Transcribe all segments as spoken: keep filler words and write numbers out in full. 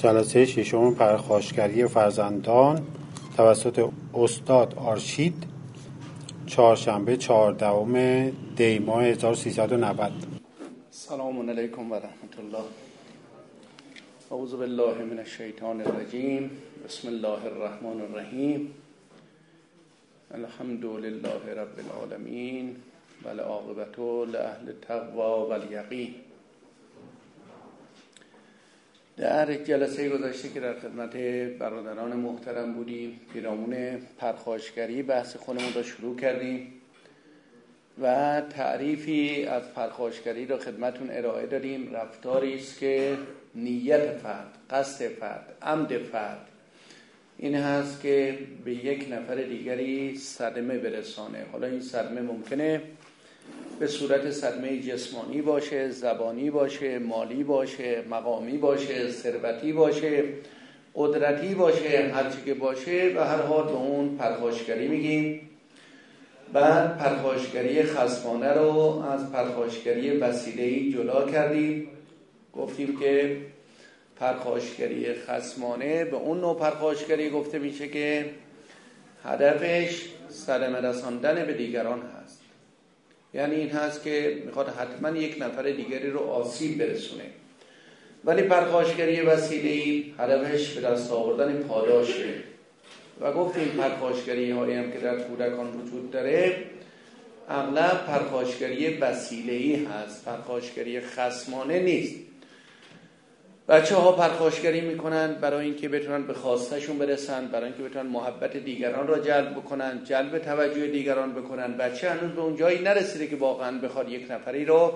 جلسه ششم پرخاشگری فرزندان توسط استاد آرشید، چهارشنبه چهاردهم دی ماه هزار و سیصد و نود. سلام علیکم و رحمت الله. اعوذ بالله من الشیطان الرجیم. بسم الله الرحمن الرحیم. الحمد لله رب العالمین و العاقبة لأهل التقوی و الیقین. در جلسه گذشته که در خدمت برادران محترم بودیم، پیرامون پرخاشگری بحث خودمون را شروع کردیم و تعریفی از پرخاشگری را خدمتون ارائه دادیم. رفتاری است که نیت فرد، قصد فرد، عمد فرد این هست که به یک نفر دیگری صدمه برسانه. حالا این صدمه ممکنه به صورت صدمه جسمانی باشه، زبانی باشه، مالی باشه، مقامی باشه، ثروتی باشه، قدرتی باشه، هر چی که باشه و هر حال به اون پرخاشگری میگیم. بعد پرخاشگری خصمانه رو از پرخاشگری وسیله‌ای جدا کردیم. گفتیم که پرخاشگری خصمانه به اون نوع پرخاشگری گفته میشه که هدفش صدمه رساندن به دیگران هست. یعنی این هست که میخواد حتما یک نفر دیگری رو آسیب برسونه. ولی پرخاشگری وسیله‌ای هدفش به دست آوردن پاداشه. و گفتیم پرخاشگری هایی هم که در کودکان وجود داره اغلب پرخاشگری وسیله‌ای هست، پرخاشگری خصمانه نیست. بچه ها پرخاشگری میکنن برای اینکه بتونن به خواستشون برسن، برای اینکه بتونن محبت دیگران را جلب بکنن، جلب توجه دیگران بکنن. بچه هنوز به اون جایی نرسیده که واقعا بخواد یک نفری رو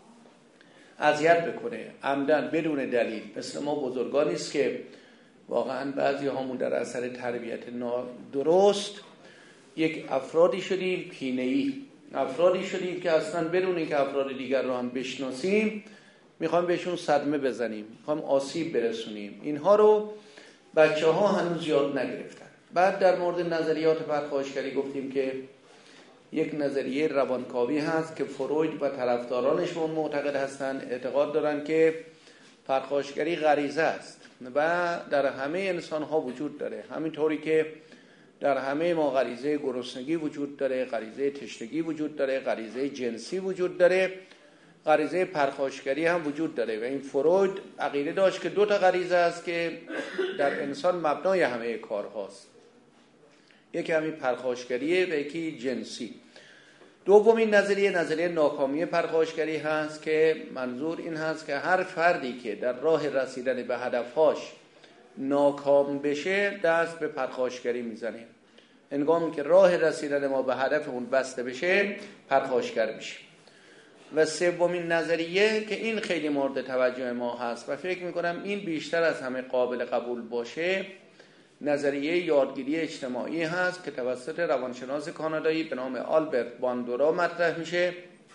اذیت بکنه عمدن بدون دلیل. مثل ما بزرگان نیست که واقعا بعضی هامون در اثر تربیت نادرست یک افرادی شدیم کینه‌ای، افرادی شدیم که اصلا بدون اینکه افراد دیگر رو هم بشناسیم میخوایم بهشون صدمه بزنیم، میخوایم آسیب برسونیم. اینها رو بچه ها هنوز یاد نگرفتن. بعد در مورد نظریات پرخاشگری گفتیم که یک نظریه روانکاوی هست که فروید و طرفدارانش به اون معتقد هستن، اعتقاد دارن که پرخاشگری غریزه است و در همه انسان ها وجود داره. همینطوری که در همه ما غریزه گرسنگی وجود داره، غریزه تشنگی وجود داره، غریزه جنسی وجود داره، غریزه پرخاشگری هم وجود داره. و این فروید عقیده داشت که دو تا غریزه است که در انسان مبنای همه کار هاست. یکی همین پرخاشگریه و یکی جنسی. دومین نظریه نظریه ناکامی پرخاشگری هست که منظور این هست که هر فردی که در راه رسیدن به هدفهاش ناکام بشه دست به پرخاشگری میزنه. هنگامی که راه رسیدن ما به هدف اون بسته بشه پرخاشگر میشه. و سومین نظریه که این خیلی مورد توجه ما هست و فکر میکنم این بیشتر از همه قابل قبول باشه، نظریه یادگیری اجتماعی هست که توسط روانشناس کانادایی به نام آلبرت باندورا مطرح میشه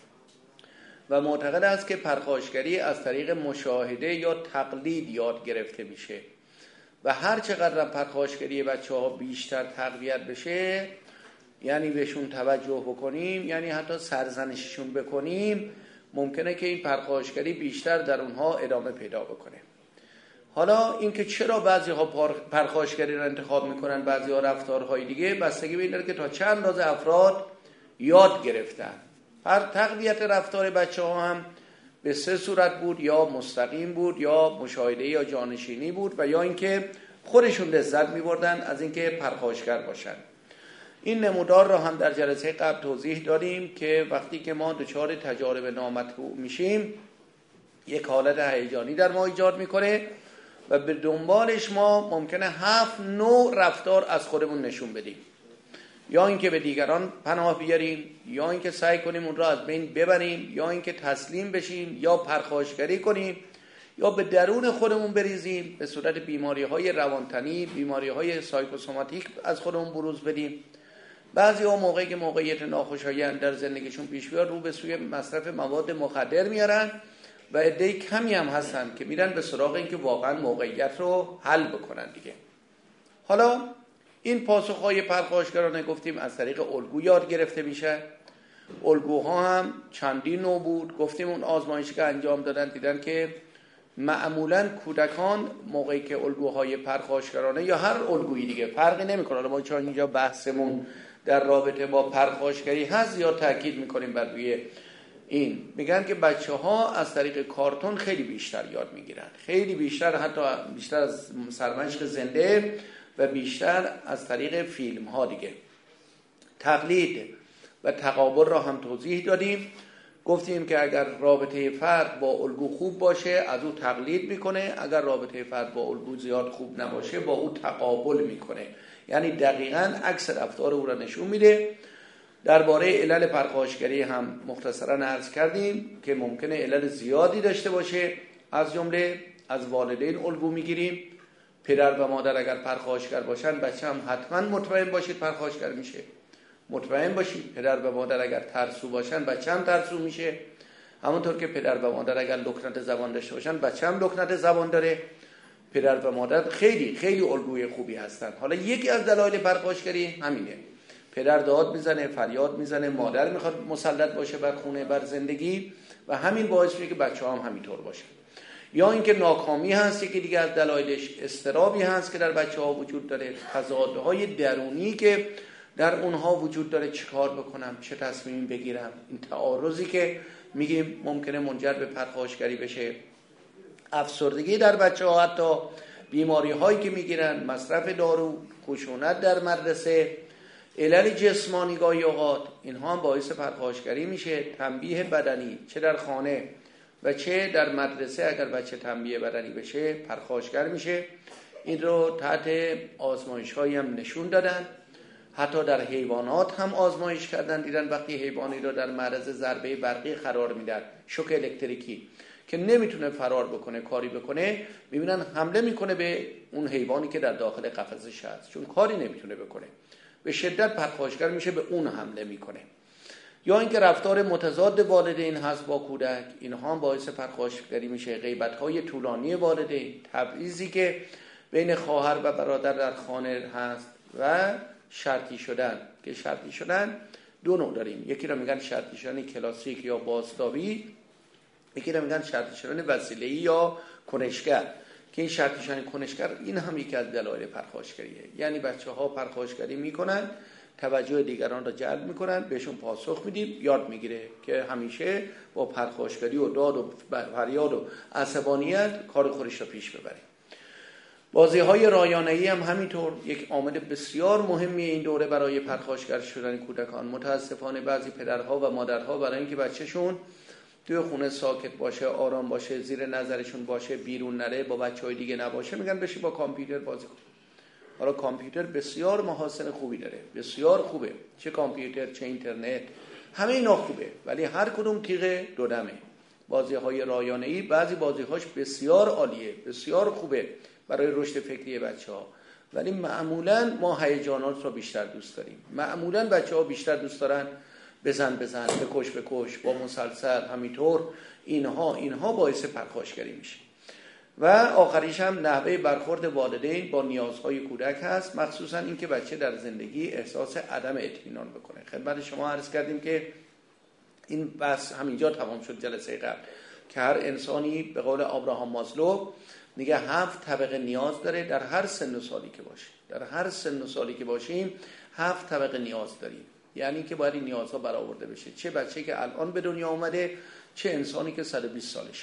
و معتقد است که پرخاشگری از طریق مشاهده یا تقلید یاد گرفته میشه و هر چقدر پرخاشگری بچه ها بیشتر تقویت بشه، یعنی بهشون توجه بکنیم، یعنی حتی سرزنششون بکنیم، ممکنه که این پرخاشگری بیشتر در اونها ادامه پیدا بکنه. حالا اینکه چرا بعضی ها پرخاشگری رو انتخاب میکنن، بعضی ها رفتارهای دیگه، بستگی به این داره که تا چند اندازه افراد یاد گرفتن. هر تقویت رفتار بچه ها هم به سه صورت بود، یا مستقیم بود، یا مشاهده یا جانشینی بود و یا اینکه خودشون لذت میبردن از اینکه پرخاشگر باشن. این نمودار را هم در جلسه قبل توضیح دادیم که وقتی که ما دچار تجارب نامطبوع میشیم یک حالت هیجانی در ما ایجاد میکنه و به دنبالش ما ممکنه هفت نوع رفتار از خودمون نشون بدیم. یا اینکه به دیگران پناه بیاریم، یا اینکه سعی کنیم اون را از بین ببریم، یا اینکه تسلیم بشیم، یا پرخاشگری کنیم، یا به درون خودمون بریزیم به صورت بیماری‌های روانتنی، بیماری‌های سایکوسوماتیک از خودمون بروز بدیم. بعضی ها موقعی که موقعیت ناخوشایند در زندگیشون پیش بیاد رو به سوی مصرف مواد مخدر میارن و عده کمی هم هستن که میرن به سراغ این که واقعا موقعیت رو حل بکنن دیگه. حالا این پاسخهای پرخاشگرانه گفتیم از طریق الگو یاد گرفته میشه. الگوها هم چندین نوع بود. گفتیم اون آزمایشی که انجام دادن دیدن که معمولا کودکان موقعی که الگوهای پرخاشگرانه یا هر الگویی دیگه فرقی نمیکنه، حالا ما چون اینجا بحثمون در رابطه با پرخاشگری هست یا تاکید میکنیم بر روی این، میگن که بچه ها از طریق کارتون خیلی بیشتر یاد میگیرن، خیلی بیشتر، حتی بیشتر از سرمشق زنده و بیشتر از طریق فیلم ها دیگه. تقلید و تقابل را هم توضیح دادیم، گفتیم که اگر رابطه فرد با الگو خوب باشه از او تقلید میکنه، اگر رابطه فرد با الگو زیاد خوب نباشه با او تقابل میکنه، یعنی دقیقاً عکس رفتار او را نشون میده. درباره علل پرخاشگری هم مختصراً عرض کردیم که ممکنه علل زیادی داشته باشه، از جمله از والدین الگو میگیریم. پدر و مادر اگر پرخاشگر باشن بچه هم حتما مطمئن باشید پرخاشگر میشه، مطمئن باشید. پدر و مادر اگر ترسو باشن بچه هم ترسو میشه، همونطور که پدر و مادر اگر لکنت زبان داشته باشن بچه هم لکنت زبان داره. پدر و مادر خیلی خیلی الگوی خوبی هستن. حالا یکی از دلایل پرخاشگری همینه، پدر داد میزنه، فریاد میزنه، مادر میخواد مسلط باشه بر خونه، بر زندگی، و همین باعث میشه که بچه هم همینطور باشه. یا اینکه ناکامی هست، یکی دیگه از دلایلش استرابی هست که در بچه ها وجود داره، تضادهای درونی که در اونها وجود داره، چه کار بکنم، چه تصمیمی بگیرم، این تعارضی که میگیم ممکنه منجر به پرخاشگری بشه. افسردگی در بچه ها، حتی بیماری هایی که میگیرن، مصرف دارو، خشونت در مدرسه، علل جسمانی گاهی اوقات، اینها هم باعث پرخاشگری میشه. تنبیه بدنی چه در خانه و چه در مدرسه، اگر بچه تنبیه بدنی بشه پرخاشگر میشه. این رو تحت آزمایش هایی هم نشون دادن، حتی در حیوانات هم آزمایش کردن، دیدن وقتی حیوانی رو در معرض ضربه برقی قرار میدن، شوک الکتریکی، که نمیتونه فرار بکنه، کاری بکنه، میبینن حمله میکنه به اون حیوانی که در داخل قفسش هست، چون کاری نمیتونه بکنه، به شدت پرخاشگر میشه، به اون حمله میکنه. یا اینکه رفتار متضاد والدین هست با کودک، اینها هم باعث پرخاشگری میشه. غیبت‌های طولانی والدین، تبعیضی که بین خواهر و برادر در خانه هست، و شرطی شدن، که شرطی شدن دو نوع داریم، یکی رو میگن شرطی شدن کلاسیک یا بازتابی، یکی رو میگن شرطی شدن وسیله‌ای یا کنشگر، که این شرطی شدن کنشگر این هم یکی از دلایل پرخاشگریه. یعنی بچه‌ها پرخاشگری میکنن، توجه دیگران را جلب میکنن، بهشون پاسخ میدیم، یاد میگیره که همیشه با پرخاشگری و داد و فریاد و عصبانیت کار خودش را پیش ببره. بازی‌های رایانه‌ای هم همینطور یک عامل بسیار مهمی این دوره برای پرخاشگر شدن کودکان. متاسفانه بعضی پدرها و مادرها برای اینکه بچه‌شون توی خونه ساکت باشه، آرام باشه، زیر نظرشون باشه، بیرون نره، با بچه‌های دیگه نباشه، میگن بشی با کامپیوتر بازی کن. حالا کامپیوتر بسیار محاسن خوبی داره، بسیار خوبه، چه کامپیوتر چه اینترنت، همه اینا خوبه، ولی هر کدوم تیغ دو دمه. بازی‌های رایانه‌ای بعضی بازی‌هاش بسیار عالیه، بسیار خوبه برای رشد فکری بچه‌ها، ولی معمولاً ما هیجانات رو بیشتر دوست داریم. معمولاً بچه‌ها بیشتر دوست دارن بزن بزن، بکش بکش، با مسلسل، همینطور. اینها اینها باعث پرخاشگری میشه. و آخریش هم نحوه برخورد والدین با نیازهای کودک هست، مخصوصاً اینکه بچه در زندگی احساس عدم اطمینان بکنه. خدمت شما عرض کردیم که این بحث همینجا تمام شد جلسه قبل، که هر انسانی به قول آبراهام مازلو میگه هفت طبقه نیاز داره در هر سن و سالی که باشه. در هر سن و سالی که باشیم هفت طبقه نیاز داریم، یعنی که باید این نیازها برآورده بشه، چه بچه‌ای که الان به دنیا اومده، چه انسانی که صد و بیست سالشه.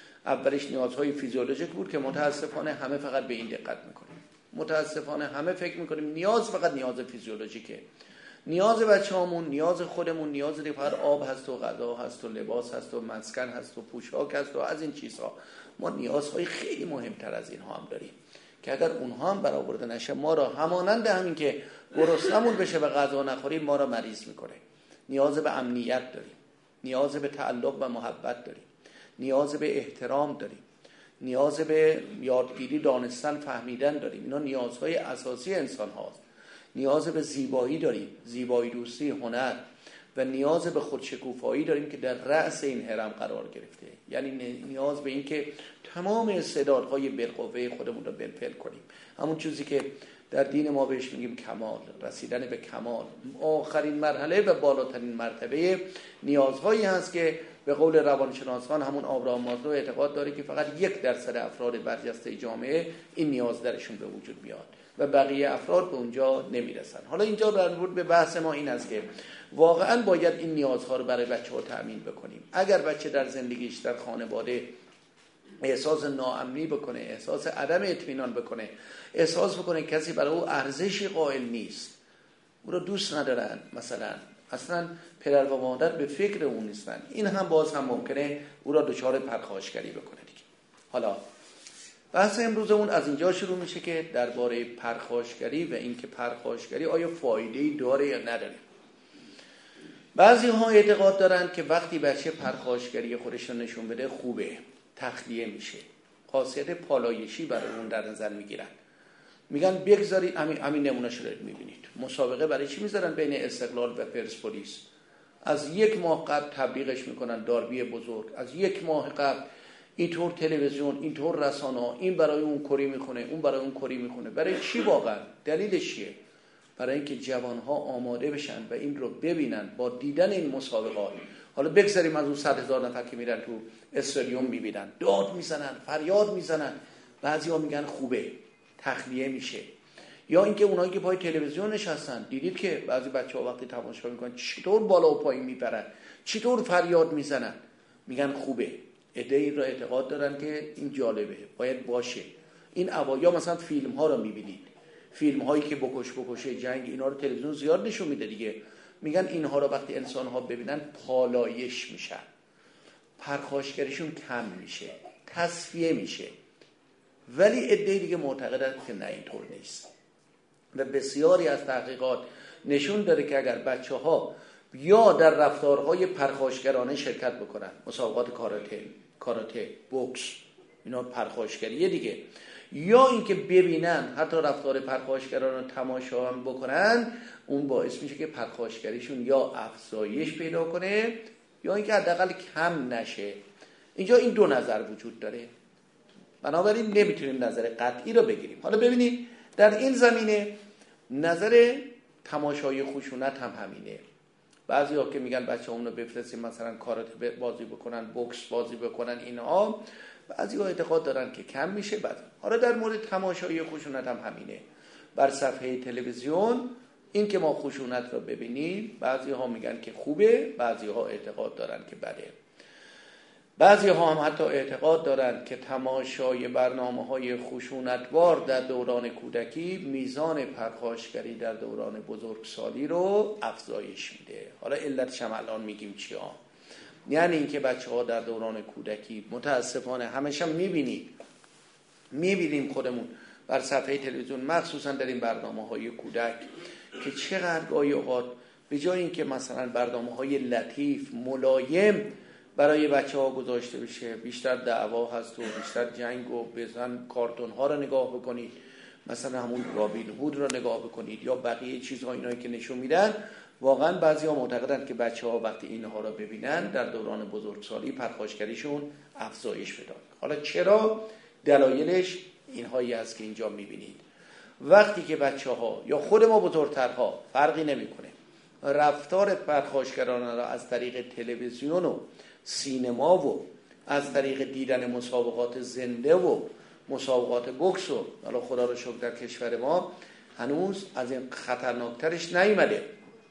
اولش نیازهای فیزیولوژیک بود که متاسفانه همه فقط به این دقت میکنیم. متاسفانه همه فکر میکنیم نیاز فقط نیاز فیزیولوژیکه. نیاز بچه‌هامون، نیاز خودمون، نیاز دیگه فقط آب هست و غذا هست و لباس هست و مسکن هست و پوشاک هست و از این چیزها. ما نیازهای خیلی مهمتر از اینها هم داریم که اگر اونها هم برآورده نشه ما را همانند همین که گرسنمون بشه و غذا نخوریم ما را مریض میکنه. نیاز به امنیت داریم، نیاز به تعلق و محبت داریم، نیاز به احترام داریم، نیاز به یادگیری، دانستن، فهمیدن داریم. اینا نیازهای اساسی انسان هاست. نیاز به زیبایی داریم، زیبایی دوستی، هنر، و نیاز به خودشکوفایی داریم که در رأس این هرم قرار گرفته. یعنی نیاز به این که تمام استعدادهای بالقوه خودمون رو بالفعل کنیم. همون چیزی که در دین ما بهش میگیم کمال، رسیدن به کمال، آخرین مرحله و بالاترین مرتبه نیازهایی هست که به قول روانشناسان همون آبراهام مازلو اعتقاد داره که فقط یک درصد افراد برجسته جامعه این نیاز درشون به وجود میاد و بقیه افراد به اونجا نمیرسن. حالا اینجا مربوط به بحث ما این است که واقعا باید این نیازها رو برای بچه‌ها تأمین بکنیم. اگر بچه در زندگیش در خانواده احساس ناامنی بکنه، احساس عدم اطمینان بکنه، احساس بکنه کسی برای او ارزشی قائل نیست، او رو دوست ندارن، مثلا اصلا پدر و مادر به فکر اون نیستن، این هم باز هم ممکنه او را دچار پرخاشگری بکنه دیگه. حالا بحث امروز اون از اینجا شروع میشه که درباره پرخاشگری و اینکه پرخاشگری آیا فایده‌ای داره یا نداره. بعضی ها اعتقاد دارن که وقتی بچه پرخاشگری خودش رو نشون بده خوبه، تخلیه میشه، خاصیت پالایشی برای اون در نظر میگیرن. میگن بگذارید، همین همین نمونه‌شو رو میبینید. مسابقه برای چی میذارن بین استقلال و پرسپولیس؟ از یک ماه قبل تبلیغش میکنن، داربی بزرگ. از یک ماه قبل اینطور تلویزیون، اینطور رسانه‌ها، این برای اون کری میخونه، اون برای اون کری میخونه. برای چی واقعا؟ دلیلش چیه؟ برای اینکه جوانها آماده بشن و این رو ببینن. با دیدن این مسابقات، حالا بگذاریم از اون صد هزار نفر که میرن تو استادیوم میبینن، داد میزنن، فریاد میزنن، بعضیا میگن خوبه، تخلیه میشه. یا اینکه اونایی که پای تلویزیون نشستن، دیدید که بعضی بچه‌ها وقتی تماشا میکنن چطور بالا و پایین میپرن، چطور فریاد میزنن، میگن خوبه. عده‌ای را اعتقاد دارن که این جالبه، باید باشه. این اوایا مثلا فیلم ها رو میبینید، فیلم هایی که بکش بکشه جنگ، اینا رو تلویزیون زیاد نشون میده دیگه. میگن اینها رو وقتی انسان ها ببینن پالایش میشن، پرخاشگریشون کم میشه، تصفیه میشه. ولی عده‌ای دیگه معتقدن که نه، اینطور نیست. و بسیاری از تحقیقات نشون داده که اگر بچه ها یا در رفتارهای پرخاشگرانه شرکت بکنن، مسابقات کاراته، کاراته، بوکس، اینا پرخاشگریه دیگه، یا اینکه ببینن حتی رفتار پرخاشگرانه تماشا هم بکنن، اون باعث میشه که پرخاشگریشون یا افزایش پیدا کنه یا اینکه حداقل کم نشه. اینجا این دو نظر وجود داره، بنابراین نمیتونیم نظر قطعی رو بگیریم. حالا ببینید در این زمینه نظر تماشای خشونت هم همینه. بعضی ها که میگن بچه اون رو بفرستیم مثلا کاراته بازی بکنن، بوکس بازی بکنن، اینها بعضی ها اعتقاد دارن که کم میشه. بعد حالا در مورد تماشای خشونت هم همینه. بر صفحه تلویزیون این که ما خشونت رو ببینیم، بعضی ها میگن که خوبه، بعضی ها اعتقاد دارن که بده. بعضی ها هم حتی اعتقاد دارن که تماشای برنامه‌های خشونتبار در دوران کودکی میزان پرخاشگری در دوران بزرگسالی رو افزایش میده. حالا علتش هم الان میگیم چیه. یعنی اینکه بچه‌ها در دوران کودکی متاسفانه همیشه میبینید میبینیم خودمون بر صفحه تلویزیون، مخصوصا در این برنامه‌های کودک، که چقدر گاهی اوقات به جای اینکه مثلا برنامه‌های لطیف ملایم برای بچه ها گذاشته بشه، بیشتر دعوا هست و بیشتر جنگ و بزن کارتون ها رو نگاه بکنید، مثلا همون رابین هود رو نگاه بکنید یا بقیه چیزها اینایی که نشون میدن. واقعا بعضی ها معتقدن که بچه ها وقتی اینها رو ببینن در دوران بزرگسالی پرخاشگریشون افزایش پیدا کنه. حالا چرا؟ دلایلش اینهایی است که اینجا میبینید. وقتی که بچه ها یا خود ما بزرگترها فرقی نمیکنه رفتار پرخاشگرانه را از طریق تلویزیون و سینما و از طریق دیدن مسابقات زنده و مسابقات بوکس و حالا خدا رو شکر در کشور ما هنوز از این خطرناکترش نیامده،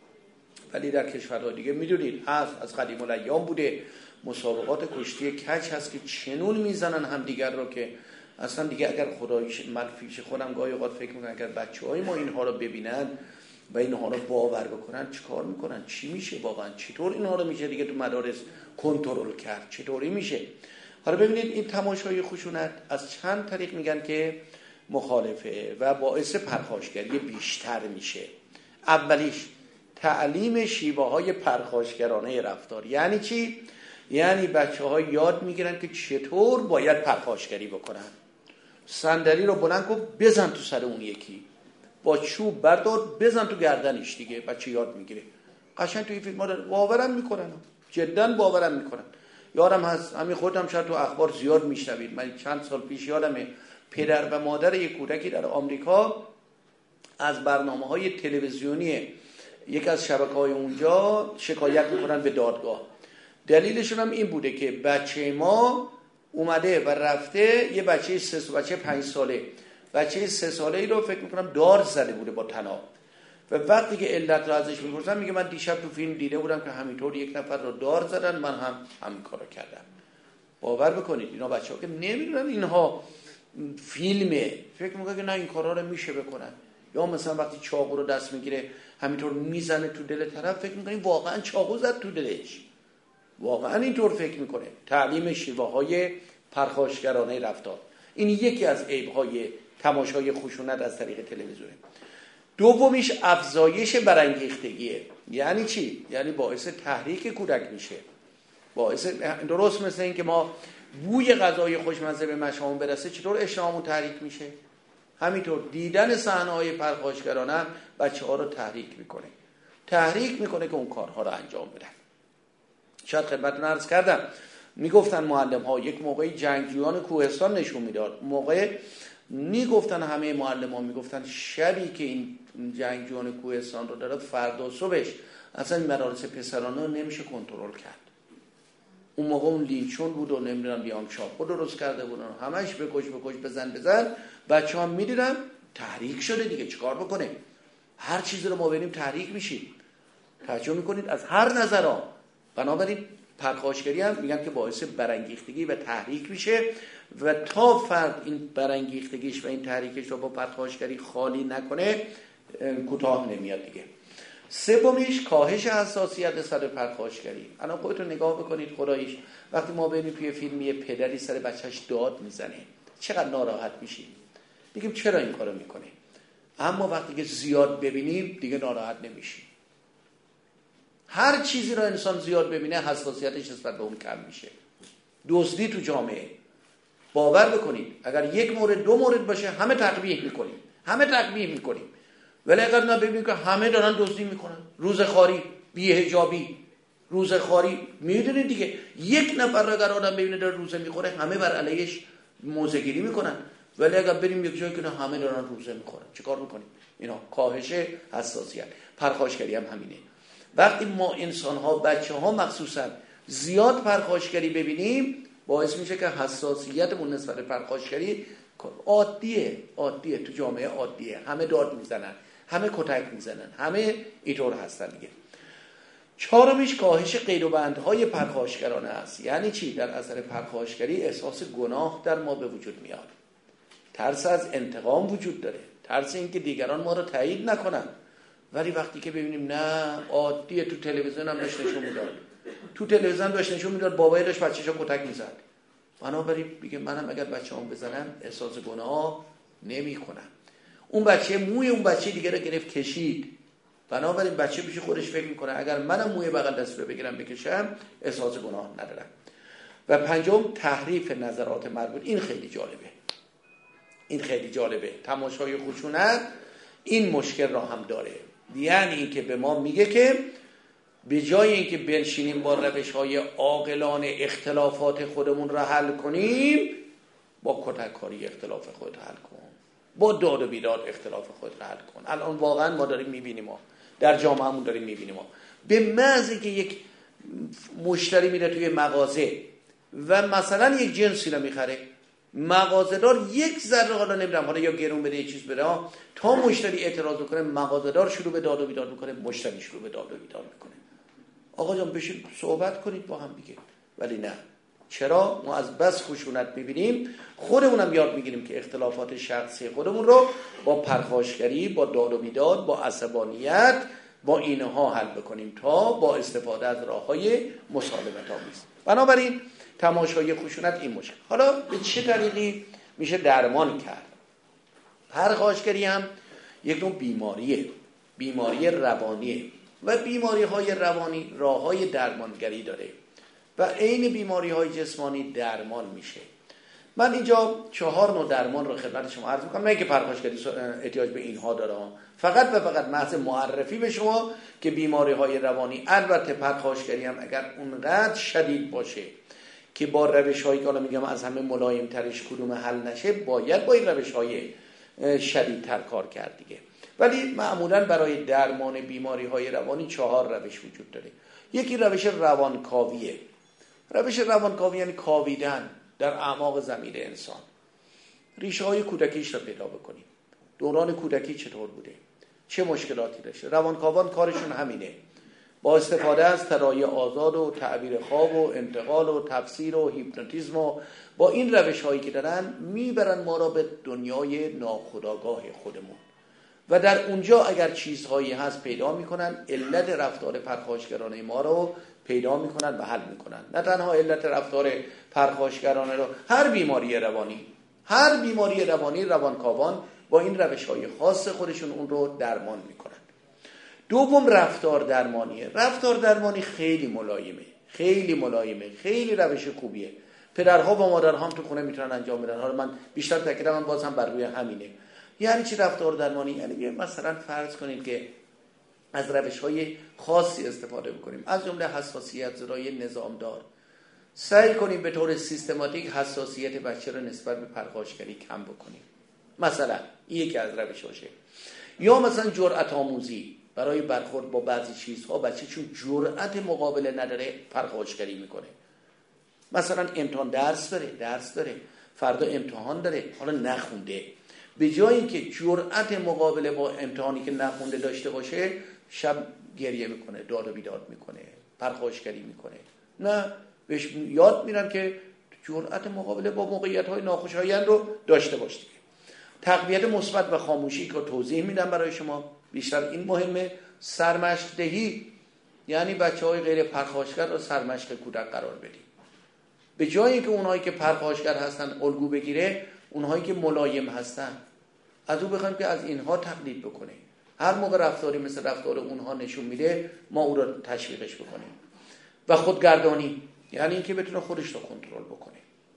ولی در کشورها دیگه میدونید هست، از قدیم الایام بوده. مسابقات کشتی کج هست که چنون میزنن هم دیگر رو که اصلا دیگه اگر خدایش من پیش خودم گاهی اوقات فکر میکنم اگر بچه‌های ما اینها رو ببینن و اینها رو باور بکنن چیکار میکنن، چی میشه واقعا، چطور اینها رو میشه دیگه تو مدارس کنترل کرد، چطوری میشه. حالا ببینید این تماشای خشونت از چند طریق میگن که مخالفه و باعث پرخاشگری بیشتر میشه. اولیش تعلیم شیوه های پرخاشگرانه رفتار. یعنی چی؟ یعنی بچه ها یاد میگیرن که چطور باید پرخاشگری بکنن. صندلی رو بلند کن بزن تو سر اون یکی، با چوب بردار بزن تو گردنش، دیگه بچه یاد میگیره. قشنگ توی فیلم ها باورم میکنن، جدا باورم میکنن. یادم هست همین خودم شاید تو اخبار زیاد میشنوید، من چند سال پیش یادمه پدر و مادر یک کودکی در آمریکا از برنامه‌های تلویزیونی یک از شبکه‌های اونجا شکایت میکنن به دادگاه. دلیلشون هم این بوده که بچه ما اومده و رفته یه بچه سه ساله، بچه پنج ساله، بچه سه ساله ای رو فکر میکنم دار زده بوده با طناب و وقتی که علت رو ازش میپرسن میگه من دیشب تو فیلم دیده بودم که همینطور یک نفر رو دار زدن، من هم همین کارو کردم. باور بکنید اینا بچه‌ها که نمیدونن اینها فیلمه، فکر میکنه که نه این کارا رو میشه بکنن. یا مثلا وقتی چاقو رو دست میگیره همینطور میزنه تو دل طرف، فکر میکنه واقعا چاقو زد تو دلش، واقعا اینطور فکر میکنه. تعلیم شیوه های پرخاشگرانه رفتار، این یکی از عیب‌های تماشای خشونت از طریق تلویزیونه. دومیش افزایش برانگیختگیه. یعنی چی؟ یعنی باعث تحریک کودک میشه. باعث درست مثل این که ما بوی غذای خوشمزه به مشامون برسه چطور اشتهامون تحریک میشه، همینطور دیدن صحنه‌های پرخاشگرانه هم بچه‌ها رو تحریک میکنه. تحریک میکنه که اون کارها رو انجام بدن. شاید خدمتتون عرض کردم میگفتن معلم‌ها یک موقعی جنگجویان کوهستان نشون میداد، موقع میگفتن همه معلم‌ها میگفتن شبی که این جنگجویان کوهستان رو داره فردا صبحش اصلا این مدارس پسرانه رو نمیشه کنترل کرد. اون موقع اون لینچون بود و نمیدونم لیام چاپو درست کرده بودن، همش بکش بکش بزن بزن، بچه‌ها میدیدن تحریک شده دیگه، چیکار بکنه؟ هر چیزی رو ما ببینیم تحریک میشیم. توجه میکنید از هر نظرها. بنابراین پرخاشگری هم میگم که باعث برانگیختگی و تحریک میشه و تا فرد این برانگیختگیش و این تحریکش رو با پرخاشگری خالی نکنه کوتاه نمیاد دیگه. سومیش کاهش حساسیت سر پرخاشگری. الان خودتون نگاه بکنید خداییش وقتی ما ببینیم توی فیلم یه پدری سر بچهش داد میزنه چقدر ناراحت میشیم، میگیم چرا این کارو میکنه. اما وقتی که زیاد ببینیم دیگه ناراحت نمیشیم. هر چیزی رو انسان زیاد ببینه حساسیتش نسبت به اون کم میشه. دزدی تو جامعه باور بکنید اگر یک مورد دو مورد باشه همه تقبیح میکنیم، همه تقبیح میکنیم، ولی اگر نه ببینیم که همه دارن دزدی میکنن، روزخواری، بی‌حجابی، روزخواری، میدونید دیگه یک نفر رو اگر آدم ببینه داره روزه میخوره همه بر علیهش موضع‌گیری میکنن، ولی اگر بریم یک جایی که نه همه دارن روزه میخورن چیکار میکنیم؟ اینا کاهش حساسیت. پرخاشگری هم همینه. وقتی ما انسان‌ها بچه‌ها مخصوصا زیاد پرخاشگری ببینیم باعث میشه که حساسیتمون نسبت به پرخاشگری عادیه، عادیه تو جامعه عادیه، همه داد میزنن، همه کتک میزنن، همه اینطور هستن دیگه. چهارمیش کاهش قید و بندهای پرخاشگرانه است. یعنی چی؟ در اثر پرخاشگری احساس گناه در ما به وجود میاد، ترس از انتقام وجود داره، ترس اینکه دیگران ما رو تایید نکنن. ولی وقتی که ببینیم نه عادیه، تو تلویزیون هم داشت نشون میداد، تو تلویزیون داشت نشون میداد بابایی داشت بچه‌شو کتک میزد، بنابراین میگه منم اگر بچه‌ام بزنم احساس گناه نمی‌کنم. اون بچه موی اون بچه دیگه رو گرفت کشید، بنابراین بچه پیش خودش فکر میکنه اگر منم موی بغل دست رو بگیرم بکشم احساس گناه ندارم. و پنجم تحریف نظرات مربوط. این خیلی جالبه، این خیلی جالبه. تماشای خشونت این مشکل را هم داره، یعنی این که به ما میگه که به جای اینکه بنشینیم با روش‌های عاقلانه اختلافات خودمون را حل کنیم، با کتککاری اختلاف خود حل کن، با داد و بیداد اختلاف خود را حل کن. الان واقعا ما داریم میبینیم، ما در جامعهمون داریم میبینیم، ما به محض اینکه یک مشتری میره توی مغازه و مثلا یک جنسی رو میخره، مغازه‌دار یک ذره حالا نمیدونم حالا یا گرون بده یه چیز بده، تا مشتری اعتراض کنه مغازه‌دار شروع به داد و بیداد میکنه، مشتری شروع به داد و بیداد میکنه. آقا جان بشین صحبت کنید با هم دیگه. ولی نه. چرا؟ ما از بس خشونت میبینیم خودمونم یاد میگیریم که اختلافات شخصی خودمون رو با پرخاشگری، با داد و بیداد، با عصبانیت، با اینها حل بکنیم تا با استفاده از راه‌های مسالمت آمیز. بنابراین تماشای خشونت این مشکل. حالا به چه طریقی میشه درمان کرد؟ پرخاشگری هم یک نوع بیماریه، بیماری روانیه و بیماری های روانی راه های درمانگری داره و عین بیماری های جسمانی درمان میشه. من اینجا چهار نوع درمان رو خدمت شما عرض میکنم، نه که پرخاشگری احتیاج به اینها داره، فقط و فقط محض معرفی به شما که بیماری های روانی، البته پرخاشگری هم اگر اونقدر شدید باشه که با روش هایی که حالا میگم از همه ملایم ترش کدوم حل نشه، باید با این روش های شدیدتر کار کرد دیگه. ولی معمولا برای درمان بیماری های روانی چهار روش وجود داره. یکی روش روانکاویه. روش روانکاوی یعنی کاویدن در اعماق ضمیر انسان، ریشه های کودکیش رو پیدا بکنیم. دوران کودکی چطور بوده، چه مشکلاتی داشته. روانکاوان کارشون همینه، با استفاده از طراحی آزاد و تعبیر خواب و انتقال و تفسیر و هیپنوتیزم و با این روش هایی که دارن میبرن ما را به دنیای ناخودآگاه خودمون و در اونجا اگر چیزهایی هست پیدا میکنن، علت رفتار پرخاشگرانه ما رو پیدا میکنن و حل میکنن. نه تنها علت رفتار پرخاشگرانه رو، هر بیماری روانی، هر بیماری روانی روانکاوان با این روش های خاص خودشون اون رو درمان میکنن. دوم رفتار درمانیه. رفتار درمانی خیلی ملایمه، خیلی ملایمه، خیلی روش خوبیه. پدرها و مادرها هم تو خونه میتونن انجام بدن. حالا من بیشتر تاکیدم من باز هم بر روی همینه. یعنی چی رفتار درمانی؟ یعنی مثلا فرض کنید که از روش‌های خاصی استفاده بکنیم، از جمله حساسیت زدایی نظامدار. سعی کنیم به طور سیستماتیک حساسیت بچه رو نسبت به پرخاشگری کم بکنیم. مثلا این یکی از روش‌هاشه. یا مثلا جرأت آموزی برای برخورد با بعضی چیزها. بچه چون جرأت مقابله نداره پرخاشگری میکنه. مثلا امتحان درس داره، درس داره، فردا امتحان داره، حالا نخونده. به جای اینکه جرأت مقابله با امتحانی که نخونده داشته باشه، شب گریه میکنه، داد و بیداد میکنه، پرخاشگری میکنه. نه، بهش یاد میرن که جرأت مقابله با موقعیت‌های ناخوشایند رو داشته باشه. تقویت مثبت و خاموشی که توضیح میدم برای شما، بیشتر این مهمه. سرمشق دهی یعنی بچه‌های غیر پرخاشگر رو سرمشق کودک قرار بدیم. به جای اینکه اونهایی که پرخاشگر هستن الگو بگیره، اونهایی که ملایم هستن از او بخوایم که از اینها تقلید بکنه. هر موقع رفتاری مثل رفتار اونها نشون میده، ما او رو تشویقش بکنیم. و خودگردانی یعنی اینکه بتونه خودش رو کنترل بکنه.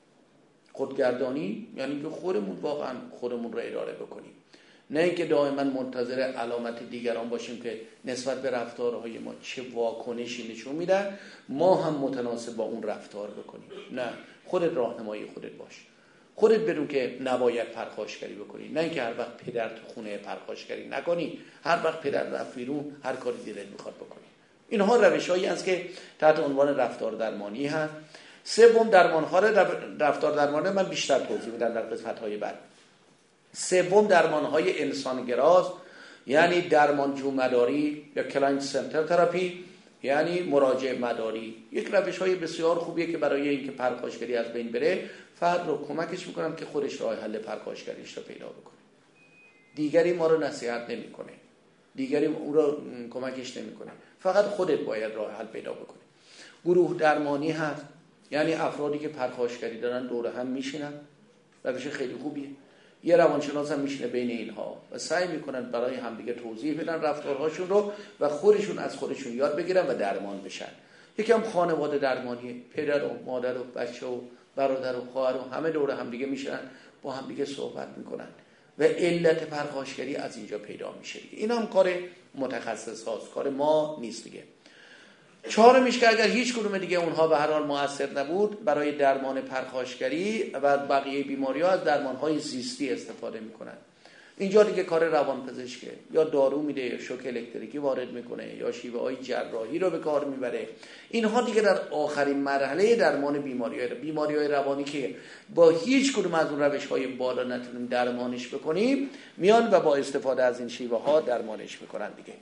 خودگردانی یعنی که خودمون واقعا خودمون رو اداره بکنیم، نه اینکه دائما منتظر علامت دیگران باشیم که نسبت به رفتارهای ما چه واکنشی نشون میدن ما هم متناسب با اون رفتار بکنیم. نه، خودت راهنمایی خودت باش. خودت بدون که نباید پرخاشگری بکنی، نه اینکه هر وقت پدر تو خونه پرخاشگری نکنی، هر وقت پدر رفت بیرون هر کاری دلت میخواد بکنی. اینها روش‌هایی است که تحت عنوان رفتار درمانی هست. سوم درمان‌ها رفتار درمانی من بیشتر توضیح میدم در قسمت‌های بعد. سوم درمان‌های انسانگراست، یعنی درمانجو مداری یا کلاینت سنتر تراپی، یعنی مراجع مداری. یک روش‌های بسیار خوبیه که برای اینکه پرخاشگری از بین بره فرد رو کمکش میکنم که خودش راه حل پرخاشگریش رو پیدا بکنه. دیگری ما رو نصیحت نمیکنه، دیگری او رو کمکش نمیکنه، فقط خودت باید راه حل پیدا بکنی. گروه درمانی هست، یعنی افرادی که پرخاشگری دارن دور هم میشینن، روش خیلی خوبیه. یه روانشناس هم میشینه بین اینها و سعی میکنن برای همدیگه توضیح بدن رفتارهاشون رو و خودشون از خودشون یاد بگیرن و درمان بشن. یکم خانواده درمانیه، پدر و مادر و بچه و برادر و خواهر و همه دور همدیگه میشن، با همدیگه صحبت میکنن و علت پرخاشگری از اینجا پیدا میشه. این هم کار متخصص هاست، کار ما نیست دیگه. چهارمیش که اگر هیچ کدوم دیگه اونها به هر حال مؤثر نبود، برای درمان پرخاشگری و بقیه بیماری‌ها از درمان‌های زیستی استفاده میکنن. اینجا دیگه کار روانپزشکه، یا دارو میده یا شوک الکتریکی وارد میکنه یا شیوه‌های جراحی رو به کار میبره. اینها دیگه در آخرین مرحله درمان بیماری‌های بیماری‌های روانی که با هیچ کدوم از اون روش‌های بالا نتونیم درمانش بکنیم، میان و با استفاده از این شیوه‌ها درمانش میکنن دیگه.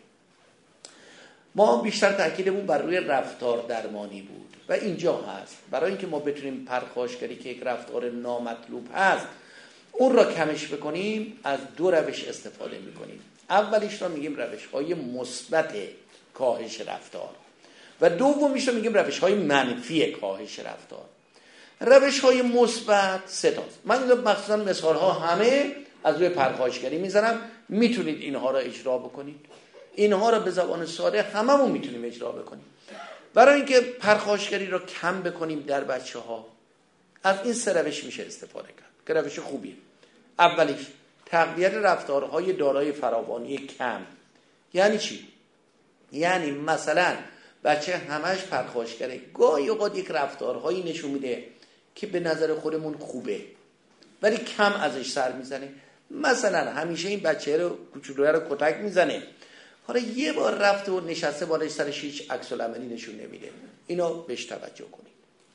ما بیشتر تاکیدمون بر روی رفتار درمانی بود و اینجا هست برای اینکه ما بتونیم پرخاشگری که یک رفتار نامطلوب هست اون را کمش بکنیم، از دو روش استفاده میکنیم. اولیش را میگیم روش‌های مثبت کاهش رفتار و دومیش را میگیم روش‌های منفی کاهش رفتار. روش‌های مثبت سه تاست. من مخصوصا مثال‌ها همه از روی پرخاشگری میزنم، میتونید اینها را اجرا بکنید. اینها را به زبان ساده هممون میتونیم اجرا بکنیم. برای اینکه پرخاشگری را کم بکنیم در بچه‌ها، از این سه روش میشه استفاده کرد که روش خوبیه. اولیش تقویت رفتارهای دارای فراوانی کم. یعنی چی؟ یعنی مثلا بچه همش پرخاشگره، گاهی اوقات یک رفتارهایی نشون میده که به نظر خودمون خوبه ولی کم ازش سر میزنه. مثلا همیشه این بچه رو کوچولوها رو کتک میزنه، حالا یه بار رفت و نشسته بالای سرش هیچ عکس العملی نشون نمیده. اینو بهش توجه کنید.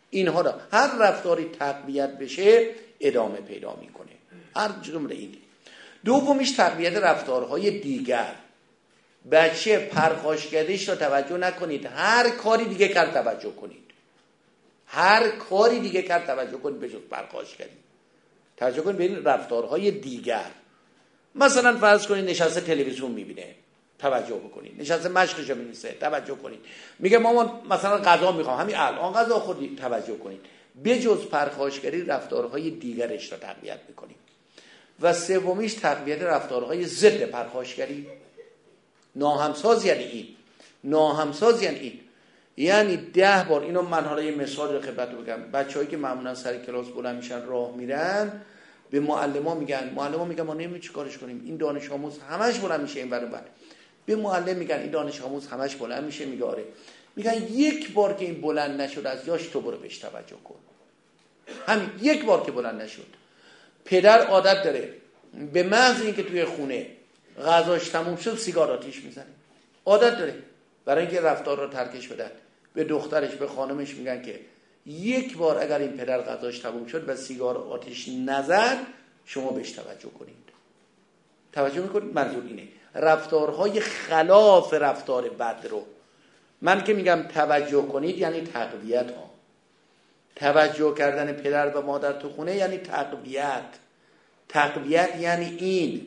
اینها را هر رفتاری تقویت بشه ادامه پیدا میکنه. هر جمله این. دومیش تقویت رفتارهای دیگر. بچه پرخاشگریش را توجه نکنید، هر کاری دیگه کرد توجه کنید، هر کاری دیگه کرد توجه کنید به جز پرخاشگری. توجه کنید به این رفتارهای دیگر. مثلا فرض کنید نشسته تلویزیون میبینه، توجه بکنید. نشسته مشقش می‌نویسه، توجه کنید. میگه مامان مثلا غذا میخوام، همین الان غذا خوردی، توجه کنید. به جز پرخاشگری رفتارهای دیگرش را تقویت میکنیم. و سومیش تقویت رفتارهای ضد پرخاشگری. ناهمساز یعنی این، ناهمساز یعنی این یعنی ده بار. اینو من حالا یه مثال رو خدمت بگم. بچه‌هایی که معمولا سر کلاس بلند میشن راه میرن، به معلما میگن، معلما میگن ما نمی‌دونیم چیکارش کنیم، این دانش آموز همش بلند میشه این ور اون ور. به معلم میگن این دانش آموز همش بلند میشه، میگه آره. میگن یک بار که این بلند نشد از جاش تو برو بهش توجه کن. همین یک بار که بلند نشد. پدر عادت داره به محض اینکه توی خونه غذاش تموم شد سیگار آتیش میزنه، عادت داره. برای اینکه رفتار رو ترکش بدن، به دخترش به خانمش میگن که یک بار اگر این پدر غذاش تموم شد و سیگار آتیش نزد شما بهش توجه کنید. توجه میکنید؟ منظور اینه رفتارهای خلاف رفتار بد رو. من که میگم توجه کنید یعنی تقویت ها. توجه کردن پدر و مادر تو خونه یعنی تقویت. تقویت یعنی این.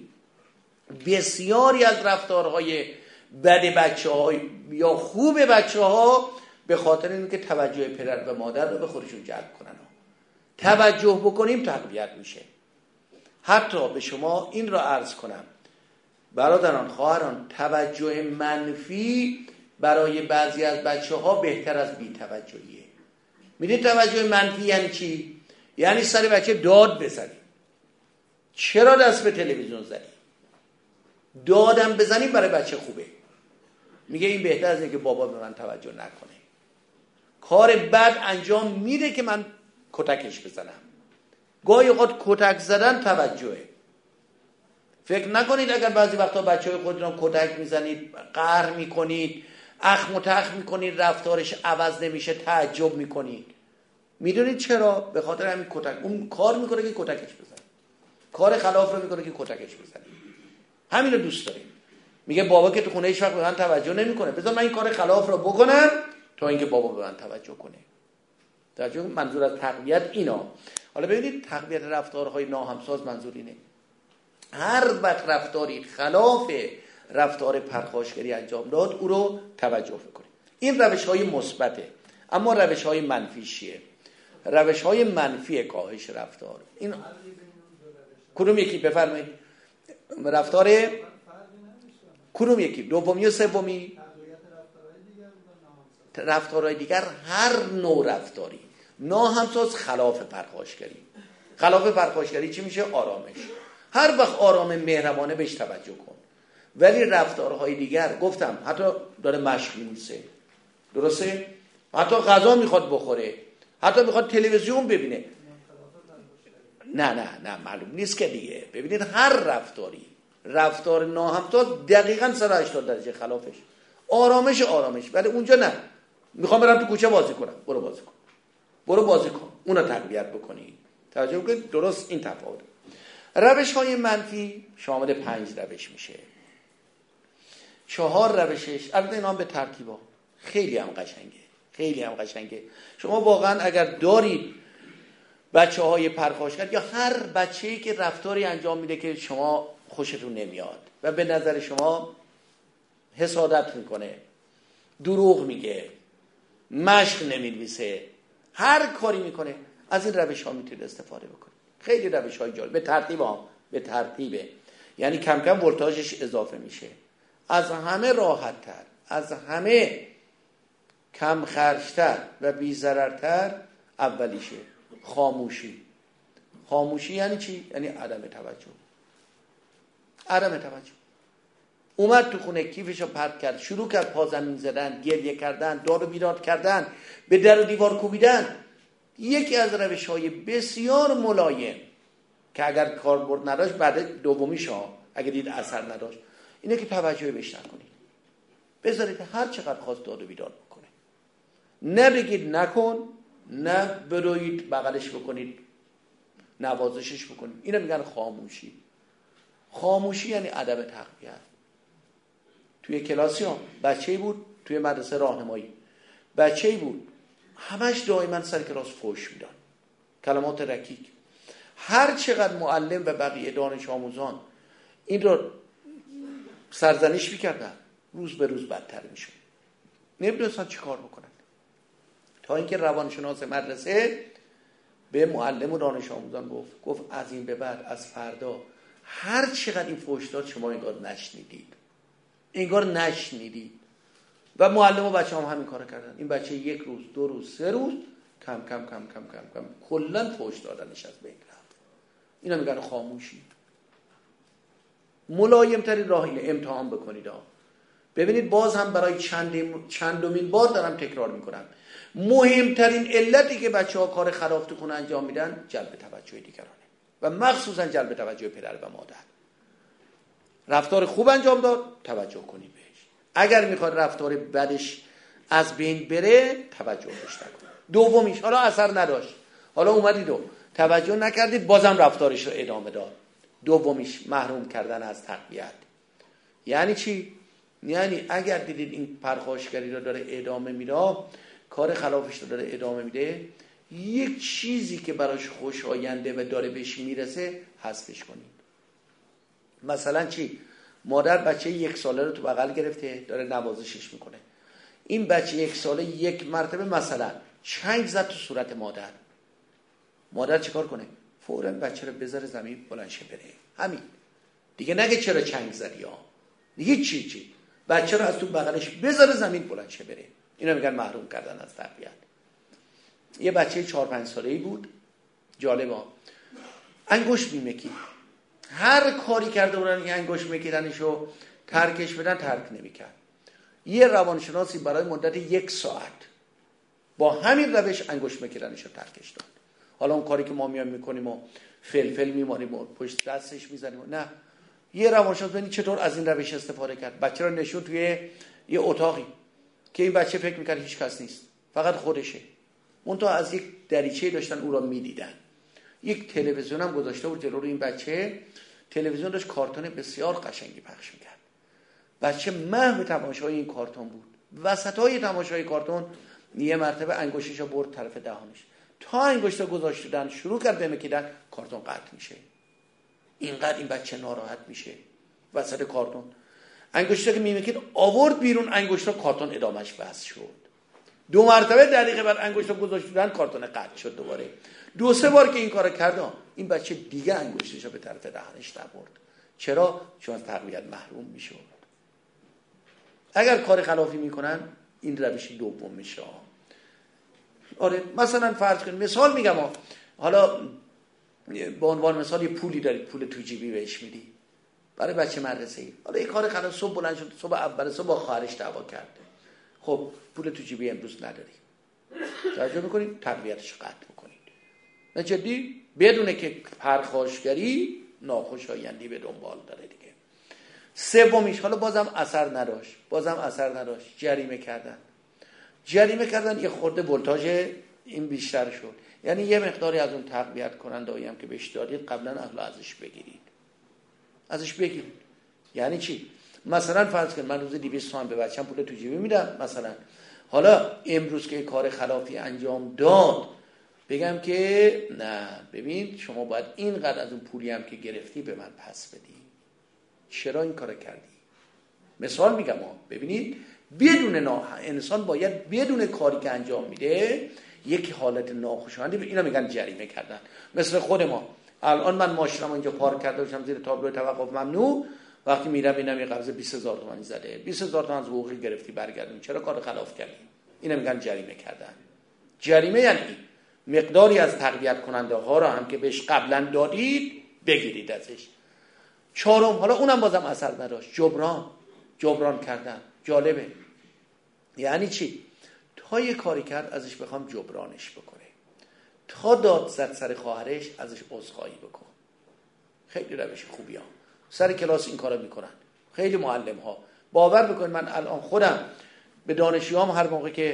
بسیاری از رفتارهای بد بچه ها یا خوب بچه ها به خاطر اینکه توجه پدر و مادر رو به خودشون جلب کنن. توجه بکنیم تقویت میشه. حتی به شما این را عرض کنم برادران خواهران، توجه منفی برای بعضی از بچه ها بهتر از بی توجهیه. میدید توجه منفی یعنی چی؟ یعنی سر بچه داد بزنی، چرا دست به تلویزیون زدی؟ دادم بزنی برای بچه خوبه. میگه این بهتر از اینه که بابا به من توجه نکنه. کار بد انجام میده که من کتکش بزنم. گاهی اوقات کتک زدن توجهه. فکر نکنید اگر بعضی وقتا بچه‌های خودتون کتک میزنید، قهر میکنید، اخم و تخم میکنید، رفتارش عوض نمیشه، تعجب میکنید. میدونید چرا؟ به خاطر همین کتک. اون کار میکنه که کتکش بزنه، کار خلاف رو میکنه که کتکش بزنه. همین رو دوست داریم. میگه بابا که تو خونه هیچ وقت به من توجه نمیکنه، بذار من این کار خلاف رو بکنم تا اینکه بابا به من توجه کنه. توجه؟ منظور از تقویت اینا. حالا ببینید تقویت رفتارهای ناهمساز منظور اینه هر وقت رفتاری خلاف رفتار پرخاشگری انجام داد او رو توجه کنید. این روش‌های مثبته. اما روش‌های منفی چیه؟ روش‌های منفی کاهش رفتار. این کدوم یکی بفرمایید؟ رفتار کدوم یکی؟ دومی و سومی؟ رفتارهای دیگر هر نوع رفتاری. ناهمساز خلاف پرخاشگری. خلاف پرخاشگری چی میشه؟ آرامش. هر وقت آرام مهربانه بهش توجه کن. ولی رفتارهای دیگر گفتم حتی داره مشق می‌نویسه، درسته؟ حتی غذا میخواد بخوره، حتی میخواد تلویزیون ببینه. نه نه نه معلوم نیست که دیگه. ببینید هر رفتاری، رفتار ناهمساز دقیقاً صد و هشتاد درجه خلافش. آرامش آرامش. ولی اونجا نه، میخوام برم تو کوچه بازی کنم، برو بازی کن، برو بازی کن، اونو تقویت بکنی. توجه کنید درست این تفاوت. روش های منفی شامل پنج روش میشه. چهار روشش البته اینا هم به ترتیبا خیلی هم قشنگه، خیلی هم قشنگه. شما واقعا اگر دارید بچه های پرخاشگر یا هر بچه‌ای که رفتاری انجام میده که شما خوشتون نمیاد و به نظر شما حسادت میکنه، دروغ میگه، مشق نمی‌نویسه، هر کاری میکنه، از این روش ها میتونید استفاده بکنید. خیلی روش های جالب، به ترتیب هم به ترتیبه. یعنی کم کم ولتاژش اضافه میشه. از همه راحت تر، از همه کم خرجتر و بی ضررتر اولیشه خاموشی. خاموشی یعنی چی؟ یعنی عدم توجه. عدم توجه. اومد تو خونه کیفشو پرت کرد، شروع کرد پا زمین زدن، گریه کردن، داد و بیداد کردن، به در و دیوار کوبیدن. یکی از روش‌های بسیار ملایم که اگر کاربرد نداشت بعد دومیش ها اگه دید اثر نداشت اینه که توجه بهش نکنید. بذارید هر چقدر خواست داد و بیداد بکنه. نه بگید نکن، نه بروید بغلش بکنید نوازشش بکنید. اینا میگن خاموشی. خاموشی یعنی عدم تقویت. توی کلاسی هم بچه‌ای بود توی مدرسه راهنمایی، بچه‌ای بود همش دائما سر کلاس فحش میداد، کلمات رکیک. هر چقدر معلم و بقیه دانش آموزان این رو سرزنش میکردن روز به روز بدتر میشد، نمیدونستن چی کار بکنن. تا اینکه روانشناس مدرسه به معلم و دانش آموزان گفت گفت از این به بعد از فردا هر چقدر این فحش داد شما انگار نشنیدید، انگار نشنیدید. و معلم و بچه هم همین کار کردن. این بچه یک روز دو روز سه روز کم کم کم کم کم کم کلا فحش دادنش از بین رفت. اینا میگن خاموشی. ملایم ترین راه اینه امتحان بکنید ها. ببینید باز هم برای چند چندمین بار دارم تکرار میکنم، مهمترین علتی که بچه ها کار خلاف تو خونه انجام میدن جلب توجه دیگرانه و مخصوصا جلب توجه پدر و مادر. رفتار خوب انجام داد توجه کنید بهش، اگر میخواد رفتار بدش از بین بره توجه بهش نکنید. دومیش حالا اثر نداشت، حالا اومدید و توجه نکردید بازم رفتارش رو ادامه داد، دومیش محروم کردن از تقویت. یعنی چی؟ یعنی اگر دیدید این پرخاشگری رو داره ادامه میده، کار خلافش رو داره ادامه میده، یک چیزی که براش خوشاینده و داره بهش میرسه حذفش کنید. مثلا چی؟ مادر بچه یک ساله رو تو بغل گرفته داره نوازشش میکنه، این بچه یک ساله یک مرتبه مثلا چنگ زد تو صورت مادر، مادر چیکار کنه؟ فوراً بچه رو بذاره زمین بلند شه بره. همین دیگه، نگه چرا چنگ زدی ها، دیگه چی چی بچه رو از تو بغلش بذاره زمین بلند شه بره. اینا میگن محروم کردن از تربیت. یه بچه چهار پنج ساله‌ای بود، جالبه، انگشت میمکید. هر کاری کرده بودن این انگشت میکیدنشو ترکش بدن ترک نمیکرد. یه روانشناسی برای مدت یک ساعت با همین روش انگشت میکیدنشو ترکش داد. حالا اون کاری که ما میایم میکنیم و فلفل میماریم و پشت دستش میزنیم، نه، یه روانشناس ببینید چطور از این روش استفاده کرد. بچه رو نشون توی یه اتاقی که این بچه فکر میکرد هیچ کس نیست، فقط خودشه. منتها از یک دریچه داشتن او را میدیدن. یک تلویزیون هم گذاشته بود جلوی این بچه، تلویزیون داشت کارتون بسیار قشنگی پخش میکرد. بچه محو تماشای این کارتون بود. وسطای تماشای کارتون یه مرتبه انگشتشو برد طرف دهانش، تا انگشتو گذاشتن شروع کرد به مکیدن، کارتون قطع میشه. اینقدر این بچه ناراحت میشه وسط کارتون. انگشتا که میمکید آورد بیرون، انگشتا کارتون ادامش بس شد. دو مرتبه دقیقه بعد انگشتا گذاشتن کارتون قطع شد دوباره. دو سه بار که این کارو کردن این بچه دیگه انگشتشو به طرف دهنش نبرد. چرا؟ چون از تقویت محروم میشد. اگر کار خلافی میکنن این روش دوم میشه. آره مثلا فرض کن، مثال میگم، حالا به عنوان مثال یه پولی دارید، پول تو جیبی بهش میدی برای بچه مدرسه ای، حالا یه کار خلاف صبح بلند شد، صبح اول صبح با خواهرش دعوا کرده، خب پول تو جیبی امروز نداری، توجه میکنید تقویتش قطع میکنید. نه جدی، بدونه که پرخاشگری ناخوشایندی به دنبال داره دیگه. سومیش حالا بازم اثر نداشت، بازم اثر نداشت، جریمه کردن. جریمه کردن یه خورده ولتاژ این بیشتر شد، یعنی یه مقداری از اون تقویت کننده‌ای هم که بهش دادید قبلا اهل ازش بگیرید، ازش بگیرید. یعنی چی؟ مثلا فرض کن من روز دویست تومن به بچه‌م پول تو جیبی میدم مثلا، حالا امروز که کار خلافی انجام داد بگم که نه ببین شما باید اینقدر از اون پولی هم که گرفتی به من پس بدی. چرا این کار کردی؟ مثال میگم ها، ببینید بدون نا... انسان باید بدون کاری که انجام میده یک حالت ناخوشایندی، اینا میگن جریمه کردن. مثل خود ما الان من ماشینم اینجا پارک کرده باشم زیر تابلو توقف ممنوع، وقتی میرم اینم یه قرض بیست هزار تومانی زده، بیست هزار تومان از حقوقی گرفتی برگردون، چرا کار خلاف کردی؟ اینا میگن جریمه کردن. جریمه یعنی مقداری از تقویت کننده ها را هم که بهش قبلا دادید بگیرید ازش. چهارم، حالا اونم بازم اثر نداشت، جبران جبران کردن. جالبه، یعنی چی؟ تا یه کاری کرد ازش بخوام جبرانش بکنه، تا داد زد سر خواهرش ازش عذرخواهی بکن. خیلی روش خوبی ها. سر کلاس این کارو میکنن خیلی معلم ها. باور بکنید من الان خودم به دانشجوام هر موقع که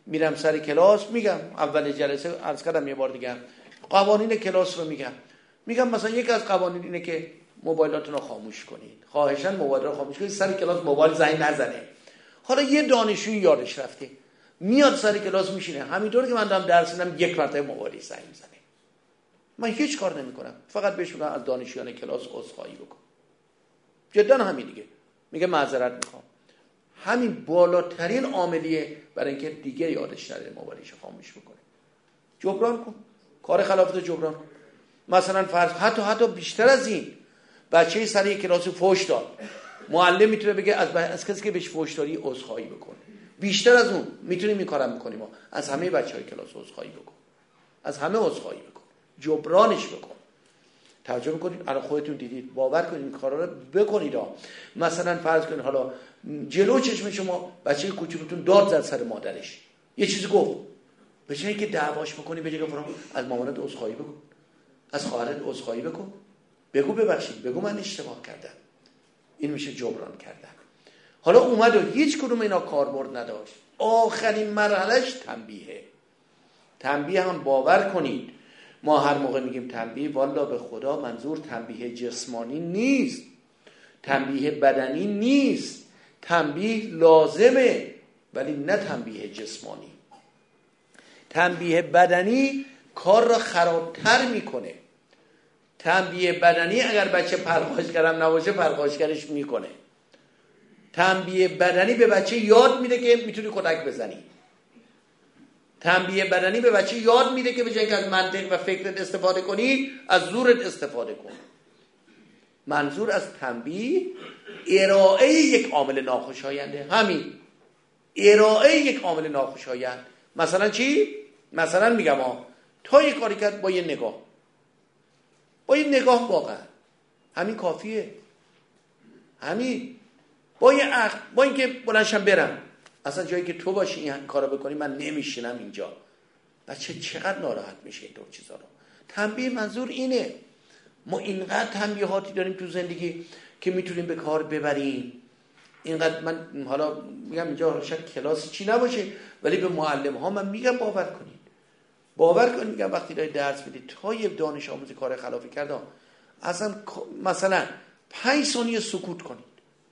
میرم سر کلاس میگم، اول جلسه عرض کردم یه بار دیگه قوانین کلاس رو میگم. میگم مثلا یکی از قوانین اینه که موبایلاتون رو خاموش کنید، خواهشاً موبایل رو خاموش کنید، سر کلاس موبایل زنگ نزنه. حالا یه دانشجوی یادش رفته میاد سر کلاس میشینه، همینطور که من دارم درس میدم یک مرتبه موبایل زنگ میزنه. من هیچ کار نمیکنم، فقط بهش میگم از دانشجویان کلاس عذرخواهی بکن. جدا همین دیگه، میگه معذرت میخوام. همین بالاترین عاملیه برای اینکه دیگه یادش نره موبایلش خاموش بکنه. جبران کن، کار خلافت جبران کن. مثلا فرض حتی حتی بیشتر از این، بچه سر یک کلاس فحش داد، معلم میتونه بگه از, از کسی که بهش فحش دادی عذرخواهی بکن. بیشتر از اون میتونیم این کارم بکنیم، ما از همه بچهای کلاس عذرخواهی بکن، از همه عذرخواهی بکن، جبرانش بکن. توجه میکنید؟ الان خودتون دیدید، باور کنید این کارا رو بکنید. ها مثلا فرض کنید حالا جلو چشم شما بچه کوچولوتون داد زد سر مادرش، یه چیزی گفت، به جای اینکه دعواش بکنی به جای که از مامانت عذرخواهی بکن، از خواهرت عذرخواهی بکن، بگو ببخشید، بگو من اشتباه کردم. این میشه جبران کردن. حالا اومد و هیچ کدوم اینا کاربرد نداشت، آخرین مرحلهش تنبیهه. تنبیه هم باور کنید ما هر موقع میگیم تنبیه، والا به خدا منظور تنبیه جسمانی نیست، تنبیه بدنی نیست. تنبیه لازمه ولی نه تنبیه جسمانی. تنبیه بدنی کار را خرابتر میکنه. تنبیه بدنی اگر بچه پرخاشگرم نباشه پرخاشگرش میکنه. تنبیه بدنی به بچه یاد میده که میتونی کتک بزنی. تنبیه بدنی به بچه یاد میده که به جای اینکه از منطق و فکرت استفاده کنی از زورت استفاده کن. منظور از تنبیه ارائه یک عامل ناخوشاینده، همین ارائه یک عامل ناخوشایند. مثلا چی؟ مثلا میگم ها تا یک کاری کرد با یه نگاه، با یه نگاه واقعا همین کافیه. همین با یه عقل، با اینکه بلندشم برم اصلا جایی که تو باشی این کارو بکنی من نمیشینم اینجا. بچه چقدر ناراحت میشه این دور چیزا رو. تنبیه منظور اینه. ما اینقدر تنبیهاتی داریم تو زندگی که میتونیم به کار ببریم. اینقدر من حالا میگم اینجا شاید کلاس چی نباشه ولی به معلم ها من میگم باور کنید، باور کنید، میگم وقتی دارید درس میدید تا یه دانش آموزی کار خلافی کرده اصلا مثلا پنج ثانیه سکوت کنید،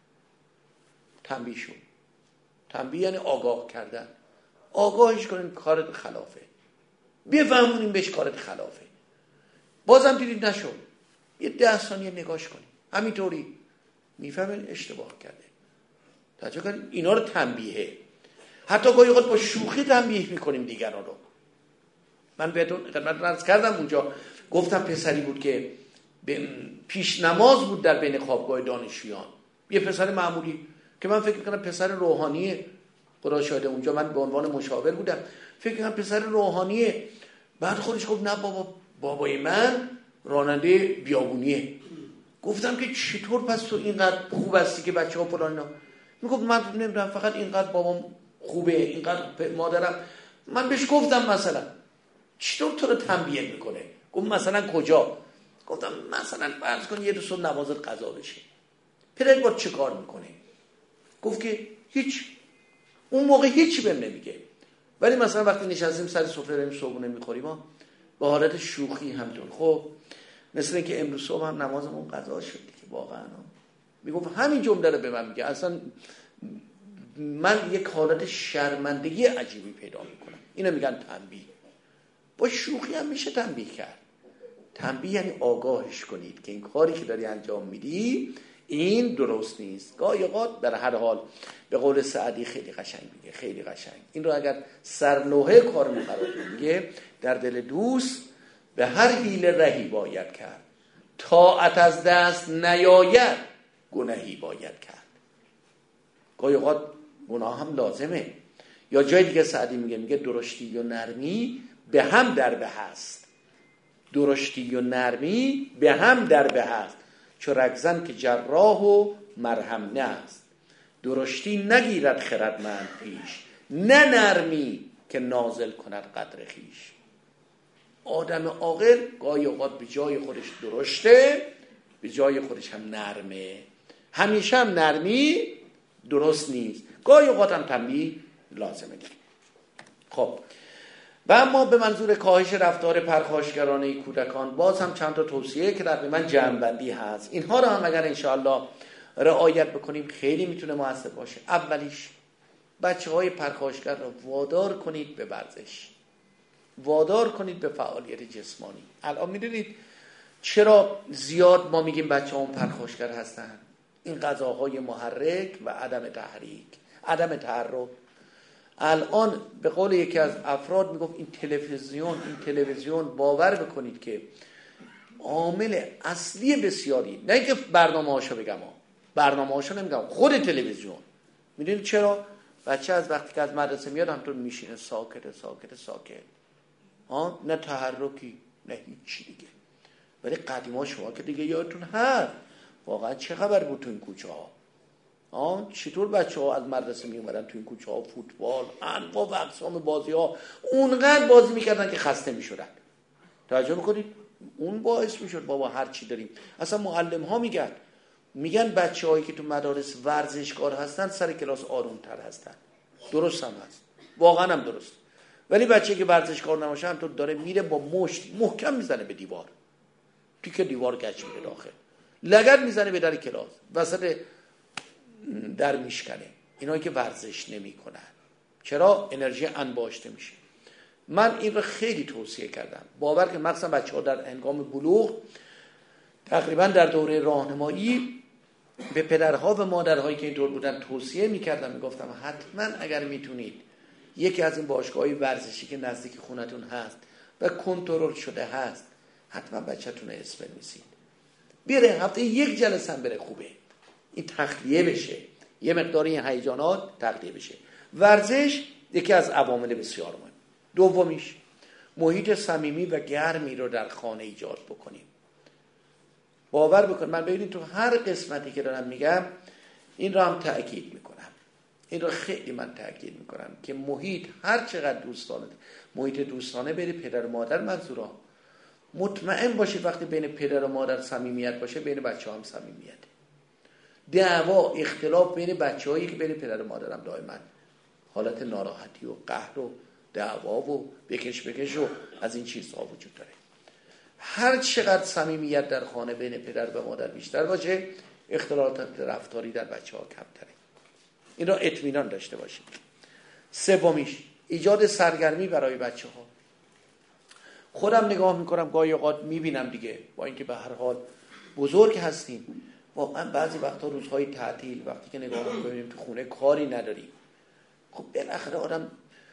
تنبیه شو. تنبیه یعنی آگاه کردن. آگاهش کنید کارت خلافه، بفهمونیم بهش کارت خلافه. بازم دیدید نشد، یه ده ثانیه نگاش کنید، همینطوری میفهمین اشتباه کرده. توجه کنید اینا رو تنبیهه. حتی گاهی اوقات با شوخی تنبیه میکنیم دیگران رو. من بهتون خدمت عرض کردم اونجا، گفتم پسری بود که پیش نماز بود در بین خوابگاه دانشجویان، یه پسر معمولی که من فکر میکنم پسر روحانیه، خدا شاهده اونجا من به عنوان مشاور بودم، فکر میکنم پسر روحانیه. بعد خودش گفت نه بابا، بابای من راننده بیابونیه. گفتم که چطور پس تو اینقدر خوب هستی که بچه ها فلان اینا؟ میگفت من نمیدونم، فقط اینقدر بابام خوبه، اینقدر مادرم. من بهش گفتم مثلا چطور تو رو تنبیه میکنه؟ گفت مثلا کجا؟ گفتم مثلا فرض کن یه دو صبح نمازت قضا بشه، پدرت با چه کار میکنه؟ گفت که هیچ. اون موقع هیچی بهم نمیگه، ولی مثلا وقتی نشستیم سر سفره داریم صبحونه میخوریم ما به حالت شوخی همینطور، خب مثل اینکه امروز صبح هم نمازمون قضا شد که واقعا میگفت همین جمله رو به من میگه. اصلا من یک حالت شرمندگی عجیبی پیدا میکنم. اینو میگن تنبیه. با شوخی هم میشه تنبیه کرد. تنبیه یعنی آگاهش کنید که این کاری که داری انجام میدی این درست نیست. گاهی اوقات در هر حال به قول سعدی خیلی قشنگ میگه، خیلی قشنگ. این رو اگر سرلوحه کار قرار میگه، در دل دوست به هر حیله رهی باید کرد، طاعت از دست نیاید گناهی باید کرد. گاهی اوقات گناه هم لازمه. یا جای دیگه سعدی میگه، میگه درشتی و نرمی به هم در به هست. درشتی و نرمی به هم در به هست، چو رگزن که جراح و مرهم نه است. درشتی نگیرد خردمند پیش، نه نرمی که نازل کند قدر خیش. آدم عاقل گاهی اوقات به جای خودش درشته، به جای خودش هم نرمه. همیشه هم نرمی درست نیست، گاهی اوقات هم تنبیه لازمه. خب و اما به منظور کاهش رفتار پرخاشگرانه کودکان باز هم چند تا توصیه که تقریبا جمع‌بندی هست، اینها رو هم اگر انشاءالله رعایت بکنیم خیلی میتونه موثر باشه. اولیش بچه های پرخاشگر رو وادار کنید به ورزش، وادار کنید به فعالیت جسمانی. الان میدونید چرا زیاد ما میگیم بچه ها پرخاشگر هستن؟ این غذاهای محرک و عدم تحریک، عدم تحرک. الان به قول یکی از افراد میگفت این تلویزیون این تلویزیون باور بکنید که عامل اصلی بسیاری، نه اینکه برنامه هاشو بگم ها. برنامه هاشو نمیگم، خود تلویزیون. میدونید چرا؟ بچه از وقتی که از مدرسه میاد همطور میشینه ساکت ساکت ساکت، ها، نه تحرکی نه هیچی دیگه. ولی قدیما شما که دیگه یادتون هست واقعا چه خبر بود تو این کوچه ها؟ آه چطور بچه ها از مدرسه می اومدن تو این کوچه ها، فوتبال، انواع و اقسام بازی ها، اونقدر بازی میکردن که خسته میشدن. توجه میکنید؟ اون باعث میشد بابا هر چی داریم. اصلا معلم ها میگن میگن بچه هایی که تو مدارس ورزشکار هستن سر کلاس آروم تر هستن. درست هم هست، واقعا هم درست. ولی بچه که ورزشکار نباشه همطور داره میره با مشت محکم میزنه به دیوار، تیکه دیوار گچ میره داخل، لگد میزنه به در کلاس، وسط در میشکنه. اینایی که ورزش نمی کنن. چرا؟ انرژی انباشته میشه. من این رو خیلی توصیه کردم. باور که مثلا بچه ها در هنگام بلوغ تقریبا در دوره راهنمایی به پدرها و مادرهایی که اینطور بودن توصیه میکردم، میگفتم حتما اگر میتونید یکی از این باشگاه‌های ورزشی که نزدیک خونتون هست و کنترل شده هست حتما بچه‌تون رو اسم بنویسید. بره هفته یک جلسه هم بره، خوبه. این تخلیه بشه، یه مقداری این هیجانات تخلیه بشه. ورزش یکی از عوامل بسیار مهم. دومیش محیط صمیمی و گرمی رو در خانه ایجاد بکنیم. باور بکن من ببینید تو هر قسمتی که دارم میگم این رو هم تأکید میکنم، این رو خیلی من تأکید میکنم که محیط هر چقدر دوستانه، محیط دوستانه بین پدر و مادر، منظورم مطمئن باشید وقتی بین پدر و مادر صمیمیت باشه بین بچه هم صمیمیت. دعوا اختلاف بین بچه هایی که بین پدر و مادر هم دائما حالت ناراحتی و قهر و دعوا و بکش بکش و از این چیزها وجود داره. هر چقدر صمیمیت در خانه بین پدر و مادر بیشتر باشه اختلالات رفتاری در بچه ها کمتره. این را اطمینان داشته باشید. سومیش ایجاد سرگرمی برای بچه ها. خودم نگاه میکنم گاهی اوقات میبینم دیگه، با اینکه به هر حال بزرگ هستیم واقعا بعضی وقتا روزهای تعطیل وقتی که نگاه میکنیم تو خونه کاری نداریم، خب بالاخره آدم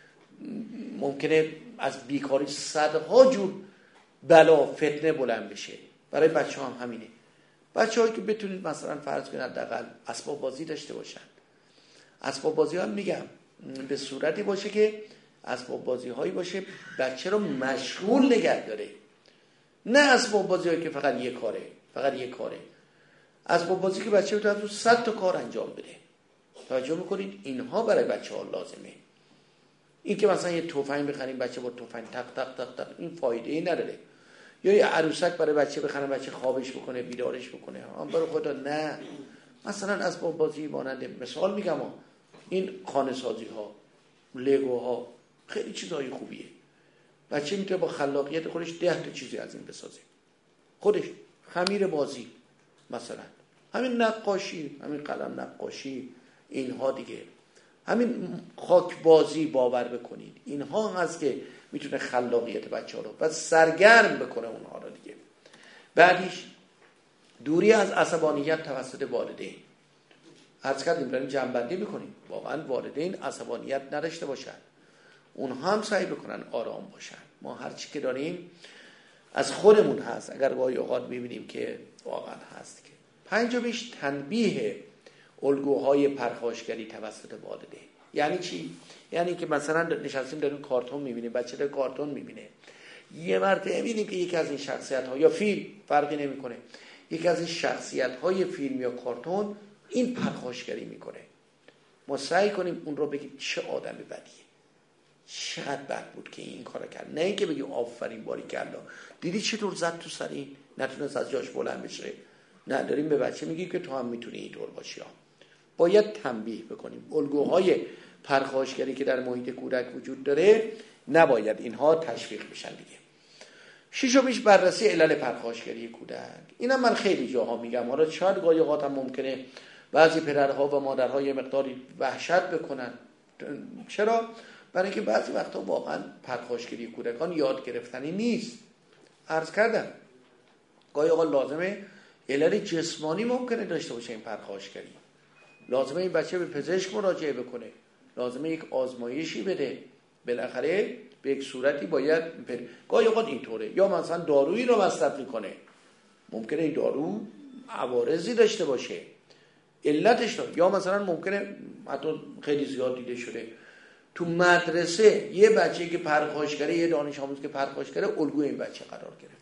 ممکنه از بیکاری صدها جور بلا فتنه بلند بشه. برای بچه ها هم همینه. بچه هایی که بتونید مثلا فرض کنید حداقل اسباب بازی داشته باشن. اسباب بازی هم میگم به صورتی باشه که اسباب بازی هایی باشه بچه رو مشغول نگه داره، نه اسباب بازی هایی که فقط یک کاره فقط یک کاره اسباب بازی که بچه بتونه تو صد تا کار انجام بده. توجه میکنید؟ اینها برای بچه ها لازمه. این که مثلا یه تفنگ بخریم بچه با تفنگ تق تق تق تق این فایده ای نداره، یا یه عروسک برای بچه بخریم بچه خوابش بکنه بیدارش بکنه، هم برای خدا نه. مثلا اسباب بازی مانند مثال میگم ها، این خانه سازی ها، لگو ها، خیلی چیزای خوبیه. بچه میتونه با خلاقیت خودش ده تا چیزی از این بسازه. خودش خمیر بازی مثلا، همین نقاشی، همین قلم نقاشی، اینها دیگه، همین خاک بازی باور بکنید اینها هست که میتونه خلاقیت بچه ها رو و سرگرم بکنه اونها رو دیگه. بعدیش دوری از عصبانیت توسط والدین. عرض کردیم داریم جنبندی بکنیم، واقعا والدین عصبانیت نداشته باشن، اونها هم سعی بکنن آرام باشن. ما هر چی که داریم از خودمون هست، اگر گاهی اوقات میبینیم که واقعا هست. که پنجمیش تنبیه الگوهای پرخاشگری توسط والدین. یعنی چی؟ یعنی که مثلا نشستیم داریم کارتون میبینیم، بچه داره کارتون میبینه، یه مرتبه میبینیم که یکی از این شخصیت ها یا فیلم فرقی نمیکنه، یکی از این شخصیت های فیلم یا کارتون این پرخاشگری میکنه. ما سعی کنیم اون رو بگیم چه آدم بدیه، چقدر بد بود که این کارو کرد، نه اینکه بگیم آفرین باری کرد دیدی چطور زد تو سر این نتونست از جاش بلند بشه. نه، داریم به بچه میگیم که تو هم میتونی اینطور باشی. ها باید تنبیه بکنیم. الگوهای پرخاشگری که در محیط کودک وجود داره نباید اینها تشویق بشن دیگه. شش و بیش بررسی علل پرخاشگری کودک. اینم من خیلی جاها میگم، حالا شاید گاهی اوقات هم ممکنه بعضی پدرها و مادرها یه مقداری وحشت بکنن. چرا؟ برای اینکه بعضی وقتا واقعا پرخاشگری کودکان یاد گرفتنی نیست. عرض کردم گاهی اوقات لازمه علل جسمانی ممکنه داشته باشه این پرخاشگری، لازمه این بچه به پزشک مراجعه بکنه، لازمه یک آزمایشی بده، بالاخره به یک صورتی باید بر... گاهی اوقات اینطوره، یا مثلا دارویی رو مصرف میکنه، ممکنه این دارو عوارضی داشته باشه علتش داره، یا مثلا ممکنه حتی خیلی زیاد دیده شده تو مدرسه یه بچه که پرخاشگره، یه دانش آموز که پرخاشگره الگوی این بچه قرار گرفته.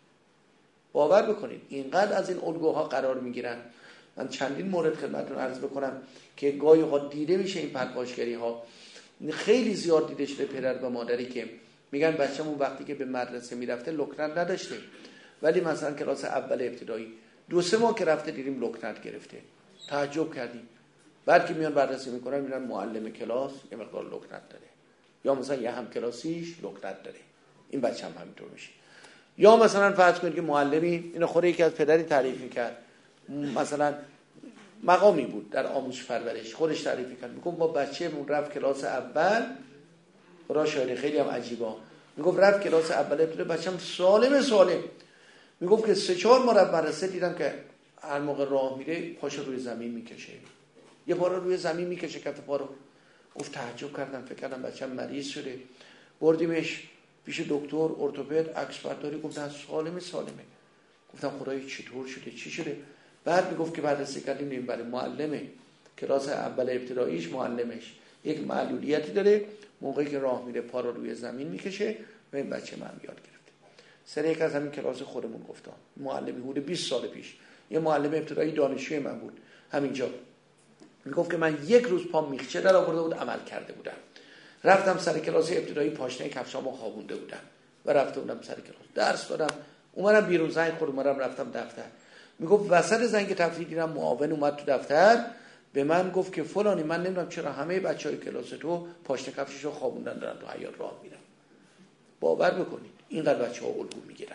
باور بکنید اینقدر از این الگوها قرار میگیرن. من چندین مورد خدمتتون عرض بکنم که گاهی اوقات دیده میشه این پرخاشگری ها خیلی زیاد دیده شده. پدر و مادری که میگن بچه‌مون وقتی که به مدرسه میرفته لکنت نداشته، ولی مثلا کلاس اول ابتدایی دو سه ماه که رفته دیدیم لکنت گرفته، تعجب کردیم. بعد که میان بررسی میکنن میبینن معلم کلاس یه مقدار لکنت داره، یا مثلا یه هم کلاسیش لکنت داره، این بچه هم همینطور میشه. یا مثلا فرض کنید که معلمی اینو خوره یکی از پدری تعریف میکرد، مثلا مقامی بود در آموزش پرورش، خودش تعریف میکرد، میگفت ما بچه‌مون رفت کلاس اول، خدا شاید خیلی هم عجیبه، میگفت رفت کلاس اول ابتدایی بچه‌م سالم سالم، میگفت که سه چهار ماه رفت مدرسه دیدم که هر موقع راه میره پاشو روی زمین میکشه، یه پا رو روی زمین میکشه کف پا رو. گفت تعجب کردم، فکر کردم بچه‌م مریض شده، بردیمش پیش دکتر ارتوپد، عکس برداری، گفتن سالم سالمه. گفتم خدای چطور شده، چی شده؟ بعد میگفت که بررسی کردیم این برای معلمه کلاس اول ابتداییش، معلمش یک معلولیتی داره، موقعی که راه میره پا رو روی زمین میکشه و این بچه من یاد گرفته. سر یک از همین کلاس خودمون گفتم، معلمی بود بیست سال پیش، یه معلم ابتدایی دانشجوی من بود همینجا، میگفت که من یک روز پا میخچه در آورده بود عمل کرده بودم، رفتم سر کلاس ابتدایی پاشنه کفشامو خوابونده بودم و رفته بودم سر کلاس درس دادم، اومدم بیرون زنگ خورد، اومدم رفتم دفتر، میگفت وسط زنگ تفریح دیدم معاون اومد تو دفتر به من گفت که فلانی من نمیدونم چرا همه بچهای کلاس تو پاشنه کفششو خوابوندن دارن تو حیاط راه میرن. باور بکنید اینقدر بچه‌ها الگو میگیرن.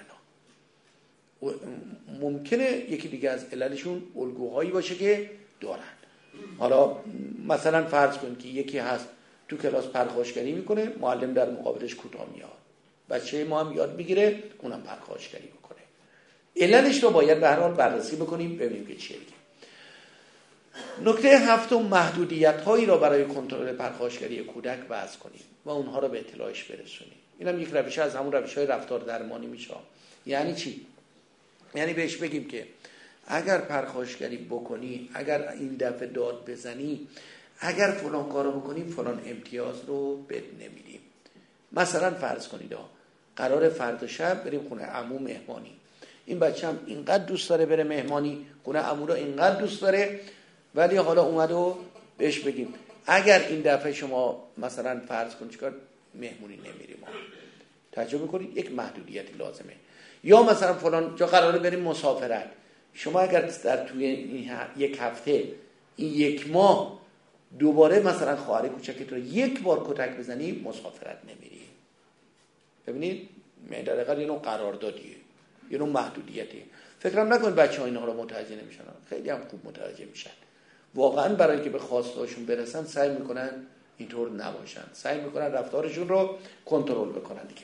ممکنه یکی دیگه از عللشون الگوهایی باشه که دارن. حالا مثلا فرض کن که یکی هست تو کلاس پرخاشگری میکنه، معلم در مقابلش کوتاه میاد، بچه ما هم یاد میگیره اونم پرخاشگری میکنه. عللش رو باید به هر حال بررسی بکنیم ببینیم که چیه دیگه. نکته هفتم، محدودیت هایی را برای کنترل پرخاشگری کودک وضع کنیم و اونها را به اطلاعش برسونیم. اینم یک روش از همون روش های رفتار درمانی میشه. یعنی چی؟ یعنی بهش بگیم که اگر پرخاشگری بکنی، اگر این دفعه داد بزنی، اگر فلان کارو بکنی فلان امتیاز رو بد نمیدیم. مثلا فرض کنید قرار فردا شب بریم خونه عمو مهمانی، این بچه هم اینقدر دوست داره بره مهمانی، خونه عمو رو اینقدر دوست داره، ولی حالا اومد و بهش بگیم اگر این دفعه شما مثلا فرض کنید چیکار مهمونی نمیریم، توجه میکنید یک محدودیتی لازمه. یا مثلا فلان جا قراره بریم مسافرت، شما اگر در توی یک هفته این یک ماه دوباره مثلا خواهر کوچکت رو یک بار کتک بزنی مسافرت نمیری. ببینید در حقیقت یه نوع قراردادیه، یه نوع محدودیته. فکرم نکنید بچه ها اینها رو متوجه نمیشن، خیلی هم خوب متوجه میشن. واقعا برای اینکه به خواستهاشون برسن سعی میکنن اینطور نباشن، سعی میکنن رفتارشون رو کنترل بکنن دیگه.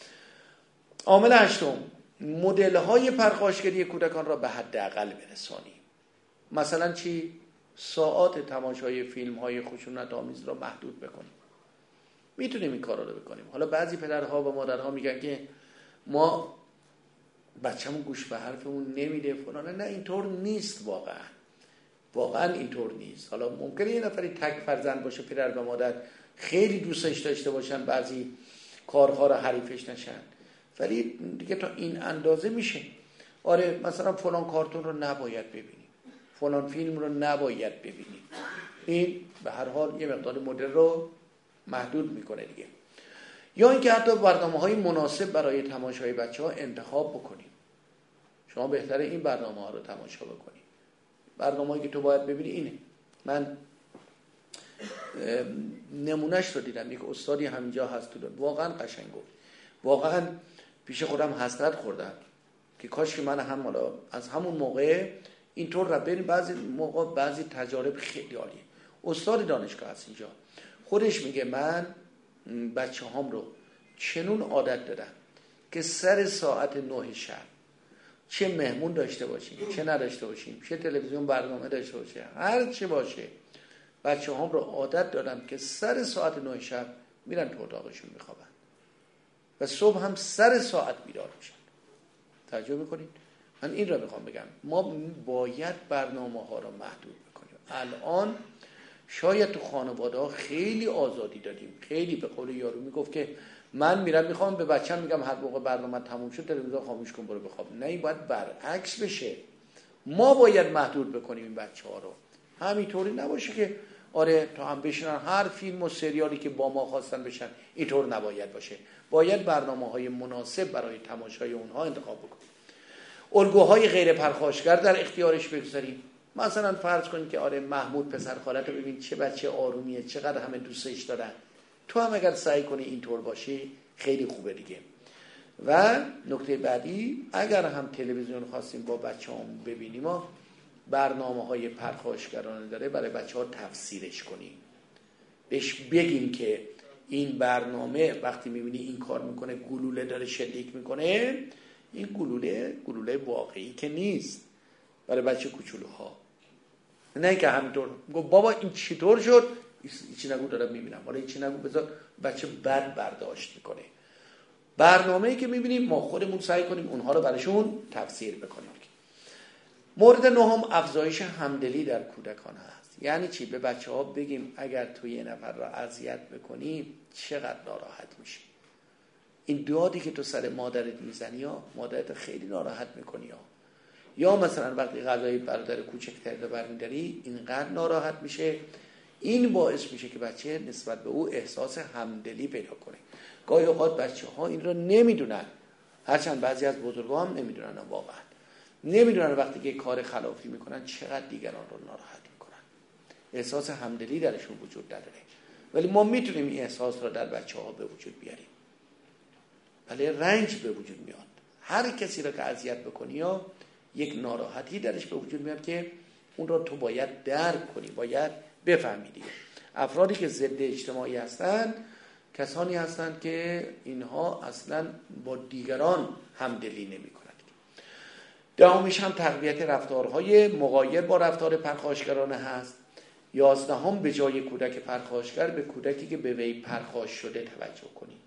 عامل هشتم، مدل های پرخاشگری کودکان را به حداقل برسانیم. مثلا چی؟ ساعات تماشای فیلم های خشونت آمیز را محدود بکنیم. میتونیم این کارا رو بکنیم. حالا بعضی پدرها و مادرها میگن که ما بچه‌مون گوش به حرفمون نمیده فلانه. نه اینطور نیست، واقعا واقعا اینطور نیست. حالا ممکنه یه نفری تک فرزند باشه، پدر و مادر خیلی دوستش داشته باشن، بعضی کارها رو حریفش نشن، ولی دیگه تا این اندازه میشه. آره مثلا فلان کارتون رو نباید ببینیم، فلان فیلم رو نباید ببینیم. این به هر حال یه مقدار مدل رو محدود میکنه دیگه. یا اینکه حتی برنامه‌های مناسب برای تماشای بچه‌ها انتخاب بکنیم. شما بهتره این برنامه‌ها رو تماشا بکنید. برنامه‌ای که تو باید ببینی اینه. من نمونهش رو دیدم. یک استادی همینجا هست تو واقعا قشنگ گفت، واقعا پیش خودم حسرت خوردم که کاش که من هم حالا از همون موقع اینطور را بریم. بعضی موقع بعضی تجارب خیلی عالیه. استاد دانشگاه هست اینجا، خودش میگه من بچه هام رو چنون عادت دادم که سر ساعت نه شب چه مهمون داشته باشیم چه نداشته باشیم، چه تلویزیون برنامه داشته باشه، هر چه باشه، بچه هام رو عادت دادم که سر ساعت نه شب میرن تو اتاقشون میخوابن و صبح هم سر ساعت بیدار میشن. توجه میکنید؟ من این رو میخوام بگم، ما باید برنامه ها رو محدود بکنیم. الان شاید تو خانواده ها خیلی آزادی دادیم، خیلی به قول یارو میگفت که من میرم میخوام به بچه‌م میگم هر موقع برنامه تموم شد تلویزیون خاموش کن برو بخواب. نه، این باید برعکس بشه. ما باید محدود بکنیم این بچه‌ها رو. همینطوری نباشه که آره تا هم بشنن هر فیلم و سریالی که با ما خواستن بشن، اینطور نباید باشه. باید برنامه‌های مناسب برای تماشای اونها انتخاب بکنیم. الگوهای غیر پرخاشگر در اختیارش بگذاریم. مثلا فرض کنید که آره محمود پسر خالت رو ببین چه بچه آرومیه، چقدر همه دوستش دارن، تو هم اگر سعی کنی اینطور باشی خیلی خوبه دیگه. و نکته بعدی، اگر هم تلویزیون خواستیم با بچه هم ببینیم، ما برنامه های پرخاشگرانه داره برای بچه ها تفسیرش کنیم، بهش بگیم که این برنامه وقتی میبینی این کار میکنه گلوله داره شلیک میکنه، این گلوله گلوله واقعی که نیست برای بچه کوچولوها. نه که همینطور گفت بابا این چطور شد، چی نگو دارم میبینم، حالا چی نگو بذار بچه بد برداشت میکنه. برنامه‌ای که میبینیم ما خودمون سعی کنیم اونها رو براشون تفسیر بکنیم. مورد نهم، افزایش همدلی در کودکان هست. یعنی چی؟ به بچه ها بگیم اگر تو یه نفر را اذیت بکنی چقدر ناراحت میشی. این دادی که تو سر مادرت میزنی یا مادرت خیلی ناراحت میکنی ها. یا مثلا وقتی غذای برادر کوچکتر رو برمیداری اینقدر ناراحت میشه. این باعث میشه که بچه نسبت به او احساس همدلی پیدا کنه. گاهی اوقات بچه ها این رو نمیدونن، هرچند بعضی از بزرگا هم نمیدونن، واقعا نمیدونن وقتی که کار خلافی میکنن چقدر دیگران رو ناراحت میکنن. احساس همدلی درشون وجود نداره، ولی ما میتونیم این احساس رو در بچه ها به وجود بیاریم. ولی رنج به وجود میاد. هر کسی رو که اذیت بکنی یا یک ناراحتی درش به وجود میاد که اون رو تو باید درک کنی، باید بفهمی دیگه. افرادی که ضد اجتماعی هستند کسانی هستند که اینها اصلا با دیگران همدلی نمی‌کنند. دهمیش هم تقویت رفتارهای مغایر با رفتار پرخاشگرانه هست. یازدهم به جای کودک پرخاشگر به کودکی که به وی پرخاش شده توجه کنید.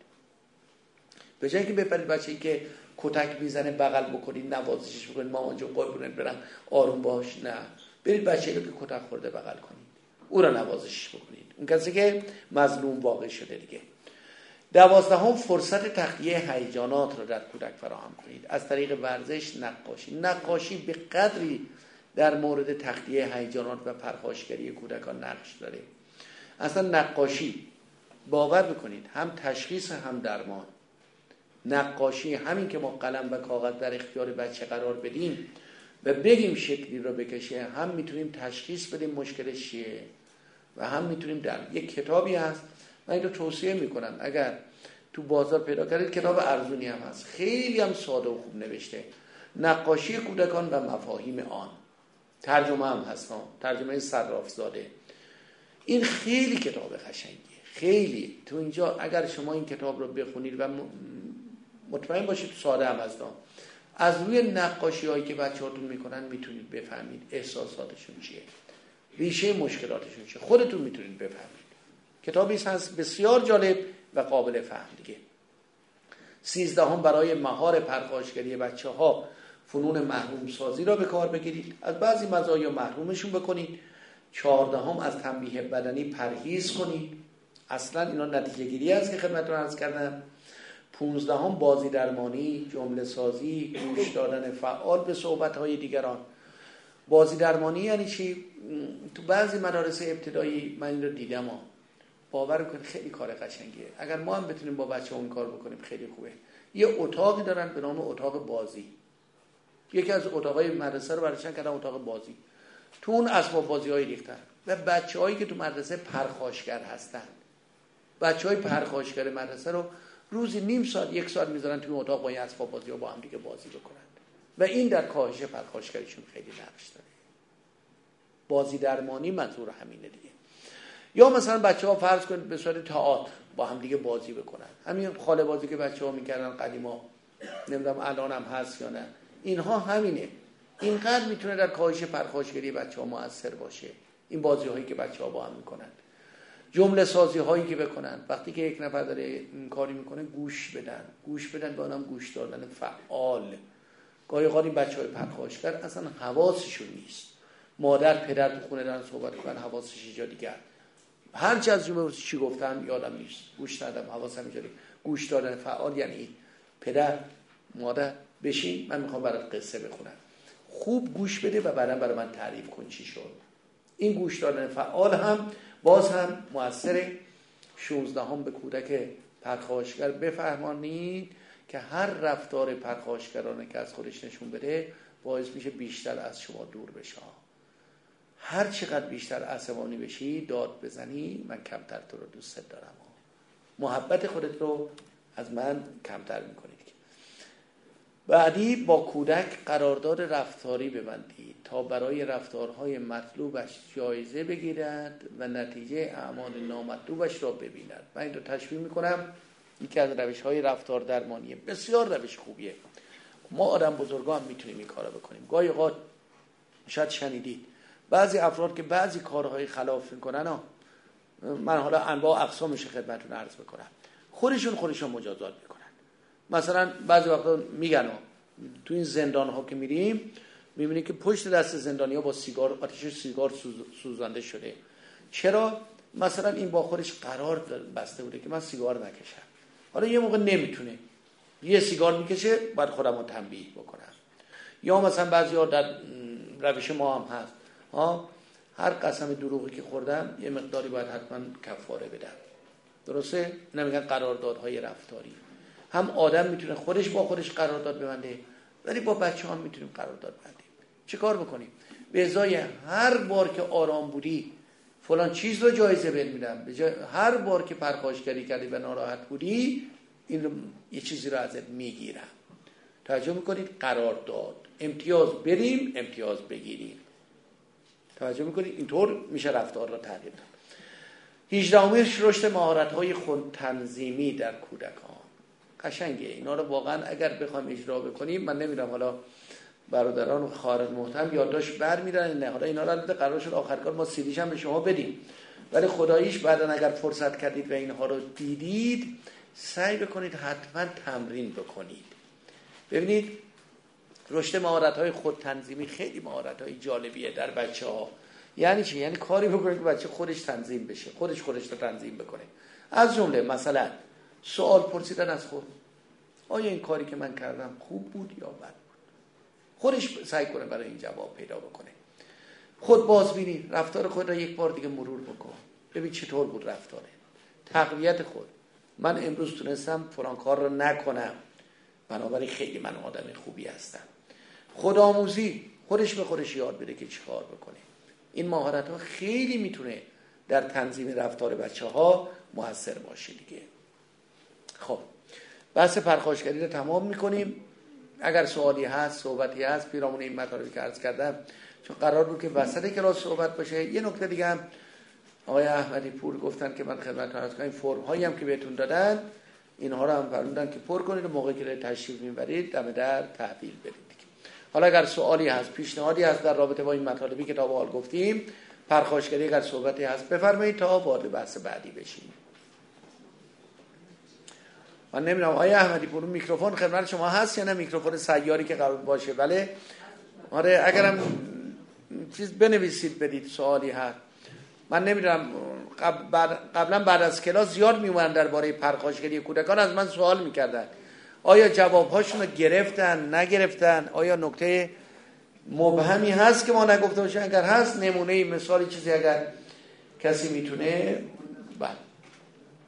به جای که بپرید بچه‌ای که کتک میزنه بغل بکنید، نوازشش بکنید، مامان جون قربونت برم آروم باش، نه، برید بچه‌ای که کتک خورده بغل کنید، او را نوازشش بکنید، اون کسی که مظلوم واقع شده دیگه. دوازدهم فرصت تخلیه هیجانات را در کودک فراهم کنید از طریق ورزش، نقاشی. نقاشی به قدری در مورد تخلیه هیجانات و پرخاشگری کودکان نقش داره. اصلا نقاشی باور بکنید هم تشخیص هم درمان. نقاشی همین که ما قلم و کاغذ در اختیار بچه قرار بدیم و بگیم شکلی رو بکشه، هم میتونیم تشخیص بدیم مشکلش چیه و هم میتونیم در یک کتابی هست، من این رو توصیه میکنم اگر تو بازار پیدا کردید، کتاب ارزونی هم هست، خیلی هم ساده و خوب نوشته، نقاشی کودکان و مفاهیم آن، ترجمه هم هست، ترجمه صرافزاده. این خیلی کتاب قشنگیه، خیلی. تو اینجا اگر شما این کتاب رو بخونید و مطمئن باشید ساده هم هست، از روی نقاشی هایی که بچه هاتون میکنن میتونید بفهمید احساساتشون چیه، ریشه مشکلاتشون چیه، خودتون میتونید بفهمید. کتابی هست بسیار جالب و قابل فهم دیگه. سیزدهم برای مهار پرخاشگری بچه ها فنون محروم سازی را به کار بگیرید، از بعضی مزایا محرومشون بکنید. چهاردهم از تنبیه بدنی پرهیز کنید، اصلا اینا نتیجه گیری است که خدمتتون عرض کردم. پونزدهم بازی درمانی، جمله سازی، گوش دادن فعال به صحبت‌های دیگران. بازی درمانی یعنی چی؟ تو بعضی مدارس ابتدایی من این رو دیدم ها. باور کنید خیلی کار قشنگیه. اگر ما هم بتونیم با بچه اون کار بکنیم خیلی خوبه. یه اتاقی دارن به نام اتاق بازی. یکی از اتاقای مدرسه رو براشون کردن اتاق بازی. تو اون اسباب بازی های ریختن و بچه هایی که تو مدرسه پرخاشگر هستن، بچه های پرخاشگر مدرسه رو روزی نیم ساعت یک ساعت میذارن توی اتاق با این اسباب بازی ها با هم دیگه بازی بکنن و این در کاهش پرخاشگریشون خیلی نقش داره. بازی درمانی منظور همینه دیگه. یا مثلا بچه ها فرض کنید به صورت تئاتر با هم دیگه بازی بکنن، همین خاله بازی که بچه ها میکردن قدیما، نمیدونم الان هم هست یا نه، اینها همینه. اینقدر میتونه در کاهش پرخاشگری بچه ها مؤثر باشه این بازی هایی که بچه ها با هم میکنن. جمله سازی هایی که بکنن، وقتی که یک نفر داره این کاری میکنه گوش بدن، گوش بدن به آنم گوش دادن فعال. گاهی اوقات این بچهای پرخاشگر اصلا حواسشون نیست، مادر پدر تو خونه دارن صحبت میکنن حواسش یه جا دیگه، هر چی از جمله چی گفتن یادم نیست، گوش ندادم، حواسم اینجوری. گوش دادن فعال یعنی پدر مادر بشین من میخوام برات قصه بخونم، خوب گوش بده و بعدا برای من تعریف کن چی شد. این گوش دادن فعال هم باز هم مؤثره. شانزدهم به کودک پرخاشگر بفهمانید که هر رفتار پرخاشگرانه که از خودش نشون بده باعث میشه بیشتر از شما دور بشه. هر چقدر بیشتر عصبانی بشی، داد بزنی، من کمتر تو رو دوست دارم، محبت خودت رو از من کمتر میکنید. بعدی با کودک قرارداد رفتاری ببندید تا برای رفتارهای مطلوبش جایزه بگیرد و نتیجه اعمال نامطلوبش را ببیند. من این رو تشبیه میکنم، یکی از روش‌های رفتار درمانیه، بسیار روش خوبیه. ما آدم بزرگا هم میتونیم این کارو بکنیم. گاهی اوقات شاید شنیدید بعضی افراد که بعضی کارهای خلاف میکنن ها، من حالا انواع اقسامش خدمتتون عرض بکنم، خودشون خودشون مجازات میکنن. مثلا بعضی وقتا میگن تو این زندان ها که میریم میبینی که پشت دست زندانی ها با سیگار، آتش سیگار سوز، سوزانده شده. چرا؟ مثلا این با خودش قرار بسته بوده که من سیگار نکشم، حالا یه موقع نمیتونه یه سیگار میکشه، بعد خودم رو تنبیه بکنم. یا مثلا بعضی ها در روش ما هم هست ها، هر قسم دروغی که خوردم یه مقداری باید حتما کفاره بدم. درسته؟ نمیگن قراردادهای رفتاری. هم آدم میتونه خودش با خودش قرارداد ببنده، ولی با بچه هم میتونیم قرارداد ببندیم. چه کار بکنیم؟ به ازای هر بار که آرام بودی فلان چیز رو جایزه بهت میدم، به جای هر بار که پرخاشگری کردی و ناراحت بودی این رو یه چیزی رو ازت میگیرم. توجه میکنید؟ قرارداد، امتیاز بریم امتیاز بگیریم. توجه میکنید؟ اینطور میشه رفتار رو تغییر داد. هجدهمیش رشد مهارت‌های خود تنظیمی در کودکان. قشنگه اینا رو واقعا اگر بخوام اجرا بکنیم، من نمیدونم حالا برادران و خواهران محترم یادداشت برمی‌دارن نه، حالا اینا رو قرار شد آخر کار ما سیدیش هم به شما بدیم، ولی خداییش بعدن اگر فرصت کردید و اینها رو دیدید سعی بکنید حتما تمرین بکنید. ببینید رشد مهارت‌های خود تنظیمی خیلی مهارت‌های جالبیه در بچه‌ها. یعنی چی؟ یعنی کاری بکنید که بچه خودش تنظیم بشه، خودش خودش رو تنظیم بکنه. از جمله مثلا سوال پرسیدن از خود، آیا این کاری که من کردم خوب بود یا بد بود؟ خودش سعی کنه برای این جواب پیدا بکنه. خود بازبینی، رفتار خود را یک بار دیگه مرور بکن، ببین چطور بود رفتاره. تقویت خود، من امروز تونستم فلان کار رو نکنم، بنابراین خیلی من آدم خوبی هستم. خودآموزی، خودش به خودش یاد بده که چی کار بکنه. این مهارت ها خیلی میتونه در تنظیم رفتار بچه ها مؤثر باشه دیگه. خب بحث پرخاشگری رو تمام میکنیم. اگر سوالی هست، صحبتی هست پیرامون این مطالبی که عرض کردم، چون قرار بود که وسط کلاس صحبت باشه. یه نکته دیگه هم آقای احمدی پور گفتن که من خدمتتون عرض کنم، این فرم هایی هم که بهتون دادن اینها رو هم فرمودن که پر کنید و موقعی که تشریف میبرید دم در تحویل بدید. حالا اگر سوالی هست، پیشنهادی هست در رابطه با این مطالبی که تا به حال گفتیم، پرخاشگری اگر صحبتی هست بفرمایید تا وارد بحث بعدی بشیم. من نمیدونم آقای احمدی پور میکروفون خدمت شما هست یا نه؟ میکروفون سیاری که قرار باشه. بله آره، اگرم چیز بنویسید بدید سوالی هست. من نمیدونم قبلا بعد از کلاس زیاد میومدن درباره پرخاشگری کودکان از من سوال میکردن، آیا جوابهاشون رو گرفتن نگرفتن، آیا نکته مبهمی هست که ما نگفته باشیم؟ اگر هست نمونه مثالی چیزی اگر کسی میتونه بله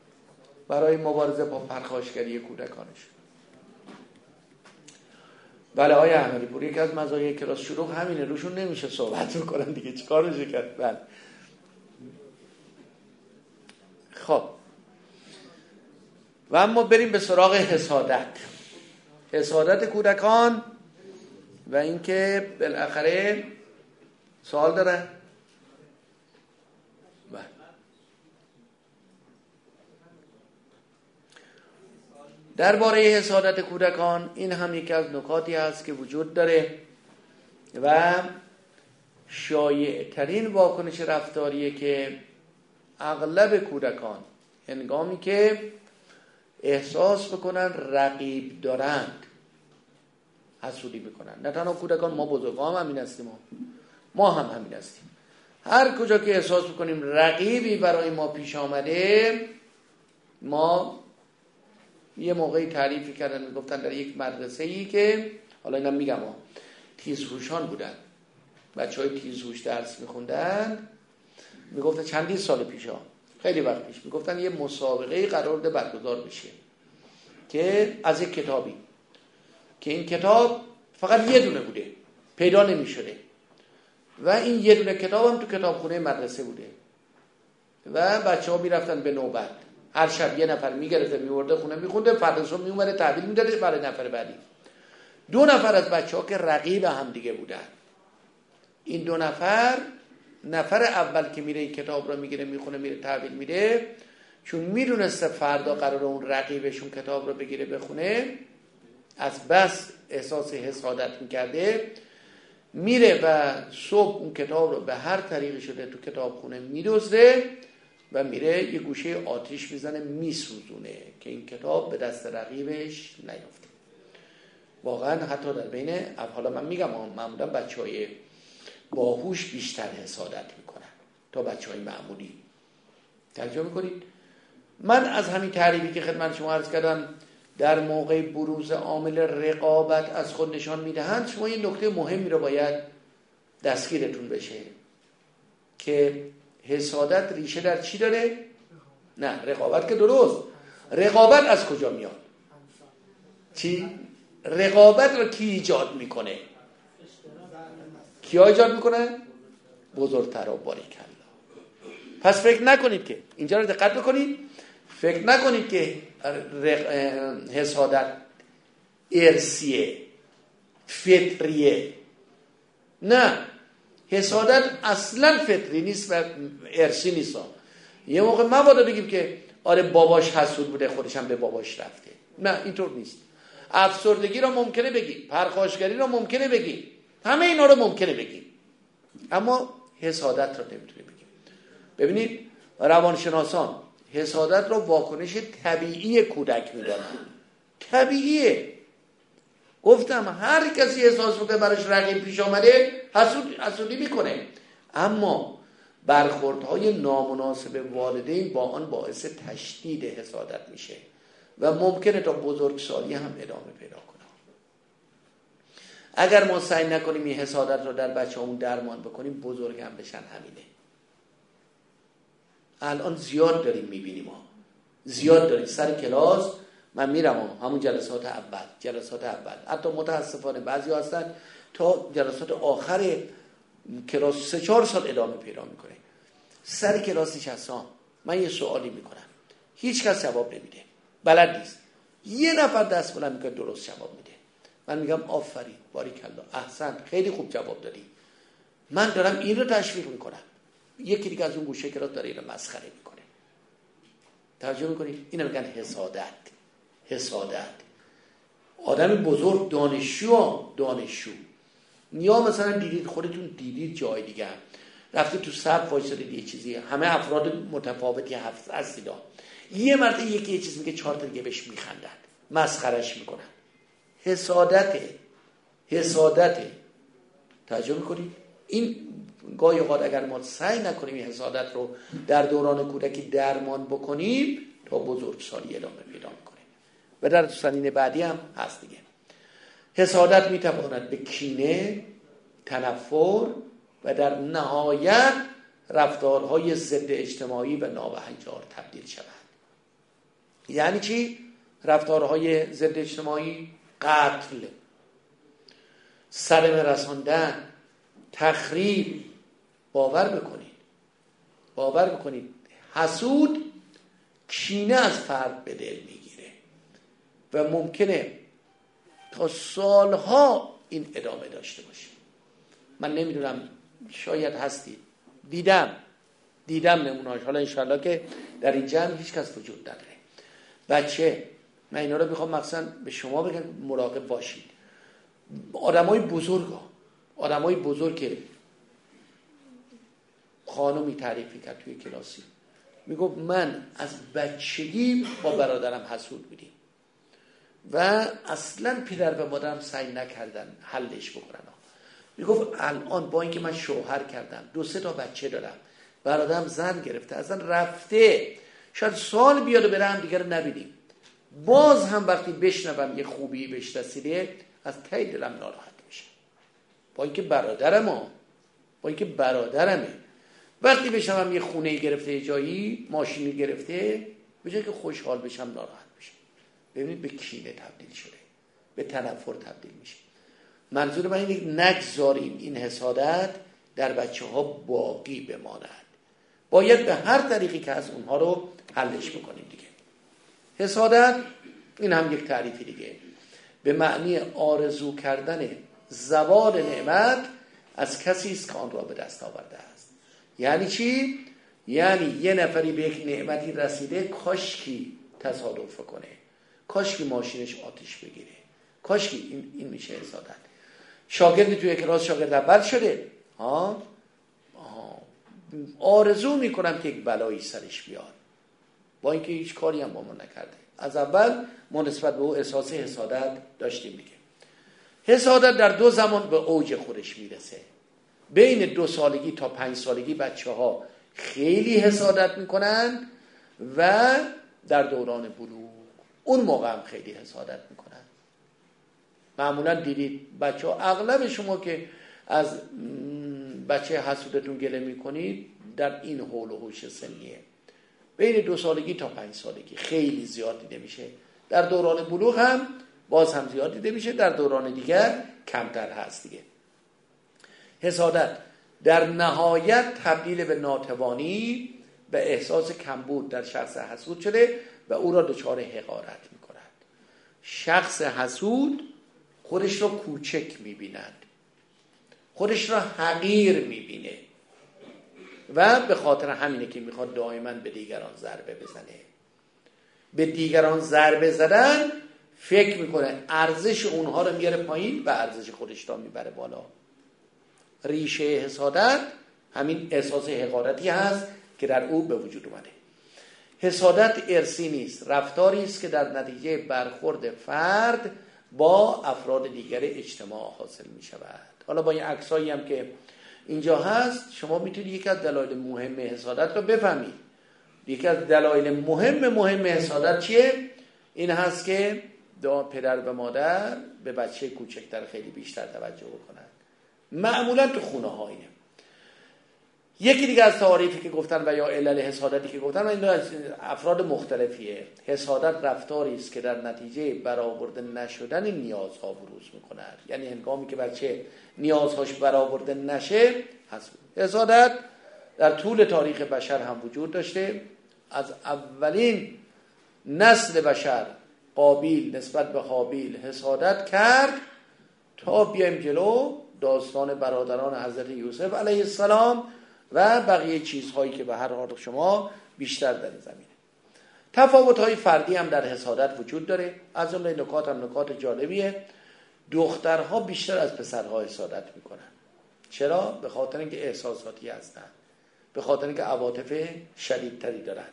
برای مبارزه با پرخاشگری کودکانش. بله آقای احمدی پور، یکی از مزایای کلاس شلوغ همینه، روشون نمیشه صحبت بکنن دیگه، چیکار میشه کرد. بله خب و اما بریم به سراغ حسادت. حسادت کودکان و اینکه بالاخره سوال داره. بله درباره حسادت کودکان این هم یکی از نکاتی هست که وجود داره و شایع ترین واکنش رفتاریه که اغلب کودکان هنگامی که احساس بکنن رقیب دارند حسودی میکنن. نه تنها کودکان، ما بزرگان هم همین هستیم، ما, ما هم همین هستیم. هر کجا که احساس بکنیم رقیبی برای ما پیش آمده، ما یه موقعی تعریفی کردن میگفتن در یک مدرسه‌ای که حالا اینا میگم ها تیزهوشان بودن، بچهای تیزهوش درس میخوندن، میگفتن چندین سال پیش ها، خیلی وقت پیش، میگفتن یه مسابقه قرار ده برگزار بشه که از یک کتابی که این کتاب فقط یه دونه بوده، پیدا نمیشده و این یه دونه کتاب هم تو کتابخونه مدرسه بوده و بچه ها میرفتن به نوبت، هر شب یه نفر میگرفته میورده خونه میخونده، فردا صبح میومده تحویل میداده برای نفر بعدی. دو نفر از بچه ها که رقیب هم دیگه بودن، این دو نفر، نفر اول که میره این کتاب رو میگیره میخونه میره تحویل میده، چون میدونسته فردا قراره اون رقیبشون کتاب رو بگیره بخونه، از بس احساس حسادت میکرده، میره و صبح اون کتاب رو به هر طریقی شده تو کتابخونه میدزده و میره یه گوشه آتیش میزنه میسوزونه که این کتاب به دست رقیبش نیفته. واقعا حتی در بین، حالا من میگم معمولا بچهای باهوش بیشتر حسادت میکنن تا بچهای معمولی. توجه میکنید؟ من از همین تعریفی که خدمت شما عرض کردم در موقع بروز عامل رقابت از خود نشان میدهند، شما یه نکته مهمی رو باید دستگیرتون بشه که حسادت ریشه در چی داره؟ نه رقابت که درست، رقابت از کجا میاد؟ چی؟ رقابت رو کی ایجاد میکنه؟ کی ایجاد میکنه؟ بزرگترا. باریکلا. پس فکر نکنید که اینجا رو دقت بکنید، فکر نکنید که حسادت ارثیه فطریه. نه، حسادت اصلا فطری نیست و ارثی نیست. یه موقع ما باید بگیم که آره باباش حسود بوده خودش هم به باباش رفته. نه اینطور نیست. افسردگی رو ممکنه بگیم، پرخاشگری رو ممکنه بگیم، همه اینا رو ممکنه بگیم، اما حسادت رو نمیتونه بگیم. ببینید روانشناسان حسادت رو واکنش طبیعی کودک میدونن. طبیعیه. گفتم هر کسی احساس میکنه براش رقیب پیش آمده حسود حسودی میکنه، اما برخوردهای نامناسب والدین با آن باعث تشدید حسادت میشه و ممکنه تا بزرگسالی هم ادامه پیدا کنه. اگر ما سعی نکنیم این حسادت رو در بچه‌مون درمان بکنیم، بزرگ هم بشن همینه. الان زیاد داریم میبینیم ها. زیاد داریم سر کلاس، من میرم همون جلسات اول جلسات اول حتی متاسفانه بعضی هستن تا جلسات آخر کلاس سه چهار سال ادامه پیدا میکنه. سر کلاس نشستم من یه سوالی میکنم، هیچ کس جواب نمیده، بلد نیست. یه نفر دست بلند میکنه درست جواب میده. من میگم آفرین، باریکلا، احسن، خیلی خوب جواب دادی. من دارم این رو تشویق میکنم. یکی دیگه از اون گوشه کلاس داره اینو مسخره میکنه. توجه میکنید؟ اینو میگن حسادت. حسادت. آدم بزرگ، دانشجو دانشجو یا مثلا دیدید خودتون دیدید جای دیگه رفته تو صف وایسادید یه چیزی، همه افراد متفاوتی هستید، یه مرتبه یکی یه چیز میگه چهار تا دیگه بهش میخندن، مسخرهش میکنن. حسادته. حسادته. توجه میکنید؟ این گاهی اوقات اگر ما سعی نکنیم این حسادت رو در دوران کودکی درمان بکنیم، تا بزرگسالی ادامه پیدا میکنه و در سنین بعدی هم هست دیگه. حسادت میتواند به کینه، تنفر و در نهایت رفتارهای ضد اجتماعی و نابهنجار تبدیل شود. یعنی چی؟ رفتارهای ضد اجتماعی، قتل، صدمه رساندن، تخریب. باور بکنید باور بکنید حسود کینه از فرد به دل میگیره و ممکنه تا سالها این ادامه داشته باشه. من نمیدونم، شاید هستید، دیدم دیدم نمونهاش. حالا انشالله که در این جمع هیچ کس وجود نداره. بچه، من اینا رو میخوام مخصوصا به شما بگم مراقب باشید. آدمای بزرگ ها آدمای بزرگ که خانمی تعریفی کرد توی کلاسی، میگفت من از بچگی با برادرم حسود بودیم و اصلا پدر و مادرم سعی نکردن حلش بکنن. میگفت الان با اینکه من شوهر کردم، دو سه تا بچه دارم، برادرم زن گرفته، اصلا رفته، شاید سال بیاد و بره هم دیگه رو نبینیم، باز هم وقتی بشنوم یه خوبی بهش رسیده از ته دلم ناراحت میشه. با اینکه برادرم ها با اینکه برادرمه وقتی بشنوم یه خونه گرفته، جایی ماشینی گرفته، به جای که خوشحال بشم ناراحت میشه. ببینید به کینه تبدیل شده، به تنفر تبدیل میشه. منظور من اینه نگذاریم این حسادت در بچه ها باقی بماند. باید به هر طریقی که از اونها رو حلش بکنیم دیگه. حسادت، این هم یک تعریفی دیگه، به معنی آرزو کردن زوال نعمت از کسی است که آن را به دست آورده است. یعنی چی؟ یعنی یه نفری به یک نعمتی رسیده، کاشکی تصادف کنه، کاشکی ماشینش آتش بگیره، کاشکی این, این میشه حسادت. شاگردی توی کلاس شاگرد اول شده، ها آه. آرزو میکنم که یک بلایی سرش بیاد، با اینکه هیچ کاری هم با ما نکرده. از اول ما نسبت به او احساس حسادت داشتیم دیگه. حسادت در دو زمان به اوج خودش میرسه. بین دو سالگی تا پنج سالگی بچه ها خیلی حسادت میکنن و در دوران بلوغ اون موقع هم خیلی حسادت میکنن. معمولا دیدید بچه ها، اغلب شما که از بچه حسودتون گله میکنید در این حول و حوش سنیه، بین دو سالگی تا پنج سالگی خیلی زیاد دیده میشه. در دوران بلوغ هم باز هم زیاد دیده میشه، در دوران دیگر کمتر هست دیگه. حسادت در نهایت تبدیل به ناتوانی به احساس کمبود در شخص حسود شده و او را دچار حقارت میکند. شخص حسود خودش را کوچک میبیند، خودش را حقیر میبینه و به خاطر همینه که میخواد دائما به دیگران ضربه بزنه. به دیگران ضربه زدن فکر میکنه ارزش اونها رو میاره پایین و ارزش خودش را میبره بالا. ریشه حسادت همین احساس حقارتی هست که در او به وجود اومده. حسادت ارثی نیست، رفتاری است که در نتیجه برخورد فرد با افراد دیگر اجتماع حاصل می شود. حالا با این عکسایی هم که اینجا هست شما میتونید یکی از دلایل مهم حسادت رو بفهمید. یکی از دلایل مهم مهم حسادت چیه؟ این هست که پدر و مادر به بچه کوچکتر خیلی بیشتر توجه بکنن. معمولا تو خونه ها اینه. یکی دیگه از تعاریفی که گفتن و یا علل حسادتی که گفتن، این از افراد مختلفیه. حسادت رفتاری است که در نتیجه برآورده نشدن نیازها بروز میکند. یعنی هنگامی که بچه نیازهاش برآورده نشه حسود. حسادت در طول تاریخ بشر هم وجود داشته. از اولین نسل بشر قابیل نسبت به هابیل حسادت کرد تا بیایم جلو داستان برادران حضرت یوسف علیه السلام و بقیه چیزهایی که به هر حال شما بیشتر در زمینه. تفاوت‌های فردی هم در حسادت وجود داره. از جمله نکات هم نکات جالبیه. دخترها بیشتر از پسرها حسادت میکنن. چرا؟ به خاطر اینکه احساساتی هستن، به خاطر اینکه عواطف شدیدتری دارن.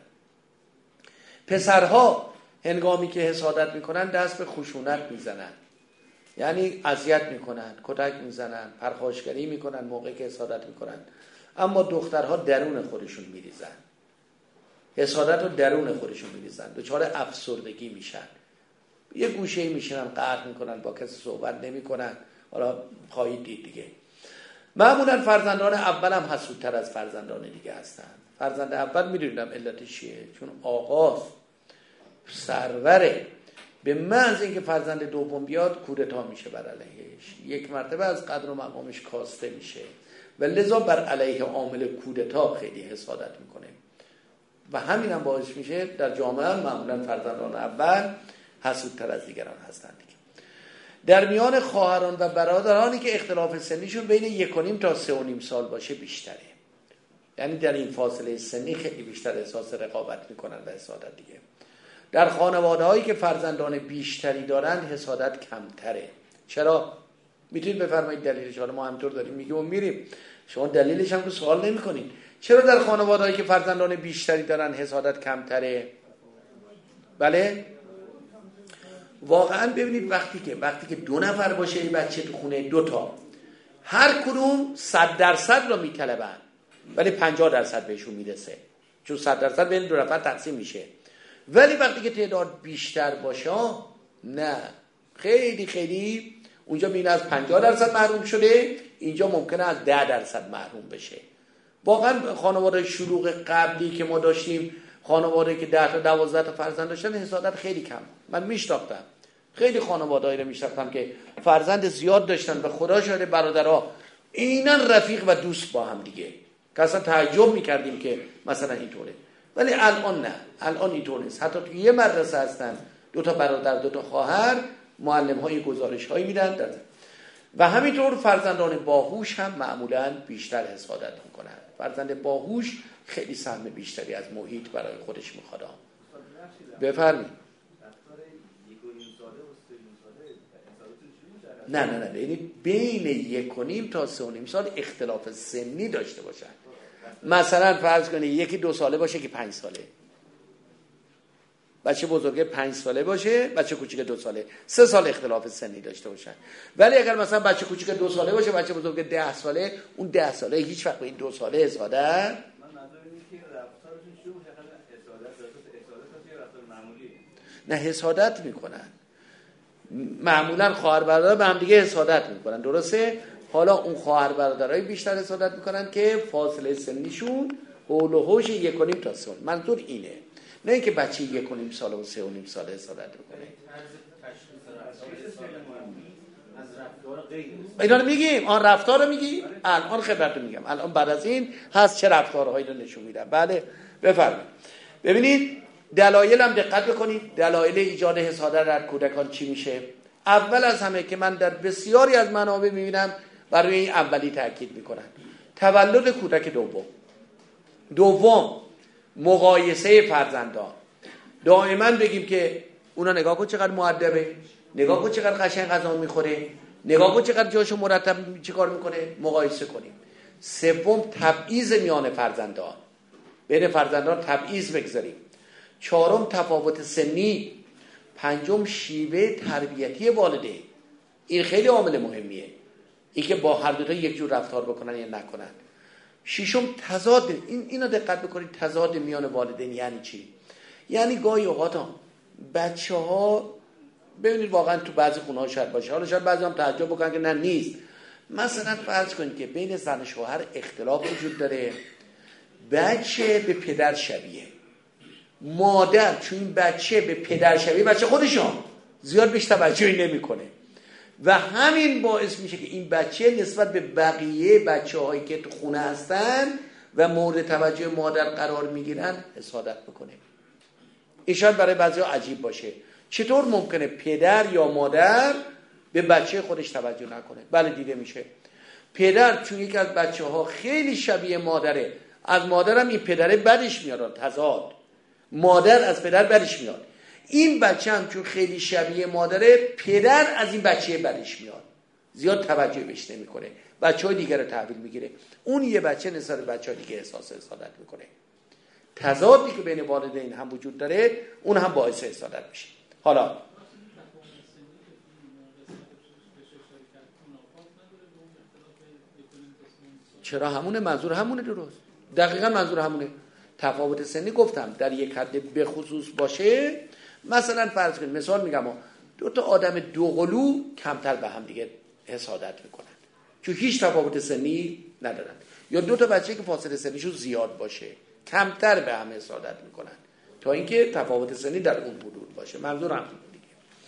پسرها هنگامی که حسادت میکنن دست به خشونت میزنن، یعنی اذیت میکنن، کتک میزنن، پرخاشگری میکنن موقعی که حسادت میکنن. اما دخترها درون خودشون میریزن، حسادت رو درون خودشون میریزن، دچار افسردگی میشن، یه گوشه میشینن قهر میکنن، با کسی صحبت نمیکنن. حالا خواهید دید دیگه. معمولا فرزندان اول هم حسودتر از فرزندان دیگه هستن. فرزند اول میدونم علتش چیه، چون آغاز سروره، به محض اینکه فرزند دوم بیاد کودتا میشه بر علیهش، یک مرتبه از قدر و مقامش کاسته میشه و لذا بر علیه عامل کودتا خیلی حسادت میکنه و همین هم باعث میشه در جامعه معمولا فرزندان اول حسودتر از دیگران هستند. در میان خواهران و برادرانی که اختلاف سنیشون بین یک و نیم تا سه و نیم سال باشه بیشتره، یعنی در این فاصله سنی خیلی بیشتر احساس رقابت میکنن و حسادت دیگه. در خانواده هایی که فرزندان بیشتری دارن حسادت کمتره. چرا؟ میتونید بفرمایید دلیلش؟ حالا ما همینطور داریم میگیم و میریم، شما دلیلش هم که سوال نمیکنید. چرا در خانواده هایی که فرزندان بیشتری دارن حسادت کمتره؟ بله؟ واقعا ببینید وقتی که وقتی که دو نفر باشه این بچه تو خونه، دو تا، هر کدوم صد درصد رو میطلبن ولی پنجاه درصد بهشون میرسه، چون صد درصد بین دو نفر تقسیم میشه. ولی وقتی که تعداد بیشتر باشه نه، خیلی خیلی اونجا بین از پنجاه درصد محروم شده، اینجا ممکنه از ده درصد محروم بشه. واقعا خانواده شلوغ قبلی که ما داشتیم، خانواده که ده تا دوازده تا فرزند داشتن، حسادت خیلی کم. من میشناختم خیلی خانواده‌ای رو میشناختم که فرزند زیاد داشتن و خدا شاهده برادرها عیناً رفیق و دوست با هم دیگه، که اصلا تعجب میکردیم که مثلا اینطوره. ولی الان نه، الان اینطور نیست. حتی توی یه مدرسه هستن دو تا برادر دو تا خواهر، معلم‌های گزارش‌هایی میدن و همینطور فرزندان باهوش هم معمولاً بیشتر حسادت میکنن. فرزند باهوش خیلی سهم بیشتری از محیط برای خودش میخواد. بفرمایید. نه نه نه یعنی بین یک و نیم تا سه و نیم سال اختلاف سنی داشته باشن. مثلا فرض کنید یکی دو ساله باشه که پنج ساله، بچه بزرگه پنج ساله باشه، بچه کوچیک دو ساله، سه سال اختلاف سنی داشته باشن. ولی اگر مثلا بچه کوچیک دو ساله باشه، بچه بزرگ ده ساله، اون ده ساله هیچ وقت به این دو ساله حسادت من منظور اینه که رفتارشون شروع میشه حسادت حسادت رفتار معمولی نه، حسادت میکنن. معمولا خواهر برادر به هم دیگه حسادت میکنن، درسته؟ حالا اون خواهر برادرای بیشتر حسادت میکنن که فاصله سنیشون حول و حوش یک و نیم تا سه. منظور اینه، نه اینکه بچه یک و نیم ساله و سه و نیم ساله حسادت میکنه. اینا رو میگیم، آن رفتار رو میگی؟ الان خبرت رو میگم، الان بعد از این هست چه رفتارهایی رو نشون میدم. بله بفرمایید. ببینید دلایل هم دقت بکنید، دلایل ایجاد حسادت در کودکان چی میشه؟ اول از همه که من در بسیاری از منابع میبینم برای این اولی تاکید میکنن، تولد کودک دوم. دوم مقایسه فرزندان. دائما بگیم که اونا نگاه کن چقدر مؤدبه، نگاه کن چقدر قشنگ غذا میخوره، نگاه کن چقدر جاشو مرتب چیکار میکنه، مقایسه کنیم. سوم تبعیض میان فرزندان، بین فرزندان تبعیض بگذاریم. چهارم تفاوت سنی. پنجم شیوه تربیتی والدین. این خیلی عامل مهمیه، این که با هر دو تا یک جور رفتار بکنن یا نکنن. ششم تضاد. این اینا دقت بکنید، تضاد میان والدین یعنی چی؟ یعنی گاهی اوقات بچه‌ها ببینید واقعا تو بعضی خونه‌ها شاید باشه، حالا شاید بعضی هم تعجب بکنن که نه نیست. مثلا فرض کنید که بین زن و شوهر اختلاف وجود داره، بچه به پدر شبیه، مادر چون این بچه به پدر شبیه، بچه خودشون زیاد بیشتر توجهی نمیکنه و همین باعث میشه که این بچه نسبت به بقیه بچه‌هایی که تو خونه هستن و مورد توجه مادر قرار میگیرن حسادت بکنه. این شاید برای بعضی‌ها عجیب باشه، چطور ممکنه پدر یا مادر به بچه خودش توجه نکنه؟ بله دیده میشه. پدر چون یکی از بچه‌ها خیلی شبیه مادره، از مادرم این پدره بدش میاد، تضاد. مادر از پدر بدش میاد، این بچه هم چون خیلی شبیه مادره، پدر از این بچه بدش میاد، زیاد توجه بهش نمیکنه، بچه‌های دیگه رو تحویل میگیره. اون یه بچه نسبت به بچه‌های دیگه احساس حسادت میکنه. تضادی که بین والدین هم وجود داره، اون هم باعث حسادت میشه. حالا چرا همونه؟ منظور همونه، درست، دقیقاً منظور همونه. تفاوت سنی گفتم در یک حد به خصوص باشه. مثلا فرض کنید، مثال میگم، دو تا آدم دوقلو کمتر به هم دیگه حسادت میکنن چون هیچ تفاوت سنی ندارن، یا دو تا بچه که فاصله سنیشون زیاد باشه کمتر به هم حسادت میکنن تا اینکه تفاوت سنی در اون حدود باشه. منظور هم دیگه.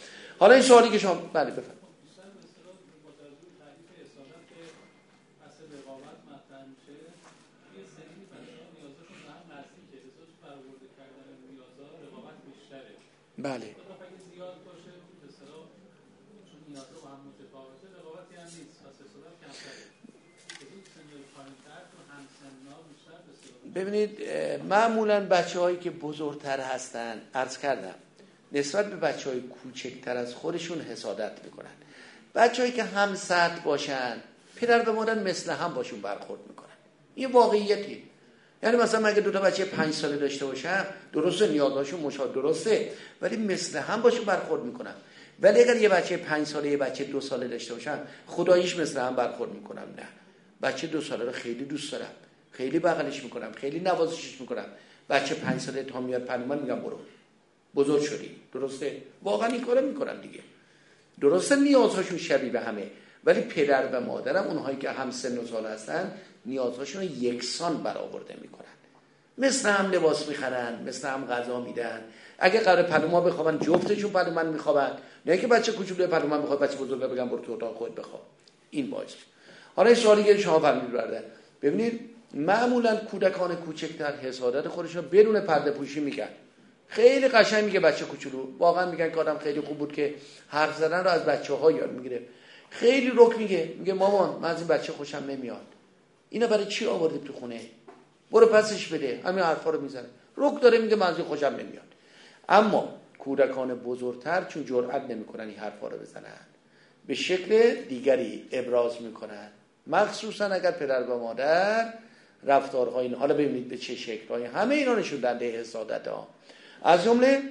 حالا این سوالی که شما بله بفرمایید. بله ببینید معمولا بچه هایی که بزرگتر هستن عرض کردم نسبت به بچه های کوچکتر از خودشون حسادت میکنن. بچه هایی که هم سطح باشن پدر به مادر مثل هم باشون برخورد میکنن. این واقعیتی. یعنی مثلا اگه دو تا بچه پنج ساله داشته باشم درسته نیازهاشون مشابه درسته ولی مثل هم باشون برخورد میکنم. ولی اگر یه بچه پنج ساله یه بچه دو ساله داشته باشم خداییش مثل هم برخورد میکنم؟ نه. بچه دو ساله رو خیلی دوست دارم، خیلی بغلش میکنم، خیلی نوازشش میکنم. بچه پنج ساله تا میاد پلو من میگم برو بزرگ شدی. درسته؟ واقعا این کارو میکنم دیگه. درسته نیازهاشون شبیه به همه ولی پدر و مادرم اونهایی که هم سن و سال هستن نیازهاشون رو یکسان برآورده میکنن. مثل هم لباس میخرن، مثل هم غذا میدن. اگه قرار پلو ما بخوابن جفتشون پلو من میخوابن، نه که بچه کوچولو پلو من میخواد بچه بزرگ بگم برو تو اتاق خودت بخواب. این باعث. حالا این سوالی که شما فرمودید برادر، ببینید معمولا کودکان کوچکتر حسادت خودشون بدون پرده پوشی میگن. خیلی قشنگ میگه بچه کوچولو، واقعا میگن که آدم خیلی خوب بود که حرف زدن رو از بچه‌ها یاد میگیره. خیلی رک میگه، میگه مامان من از این بچه خوشم نمیاد. اینا برای چی آوردی تو خونه؟ برو پسش بده. همین حرفا رو میزنه. رک داره میگه من از این خوشم نمیاد. اما کودکان بزرگتر چون جرئت نمیکنن این حرفا رو بزنن، به شکل دیگری ابراز میکنن. مخصوصا اگر پدر و مادر رفتارهای این، حالا ببینید به چه شکل‌های، همه اینا نشون دهنده حسادت ها. از جمله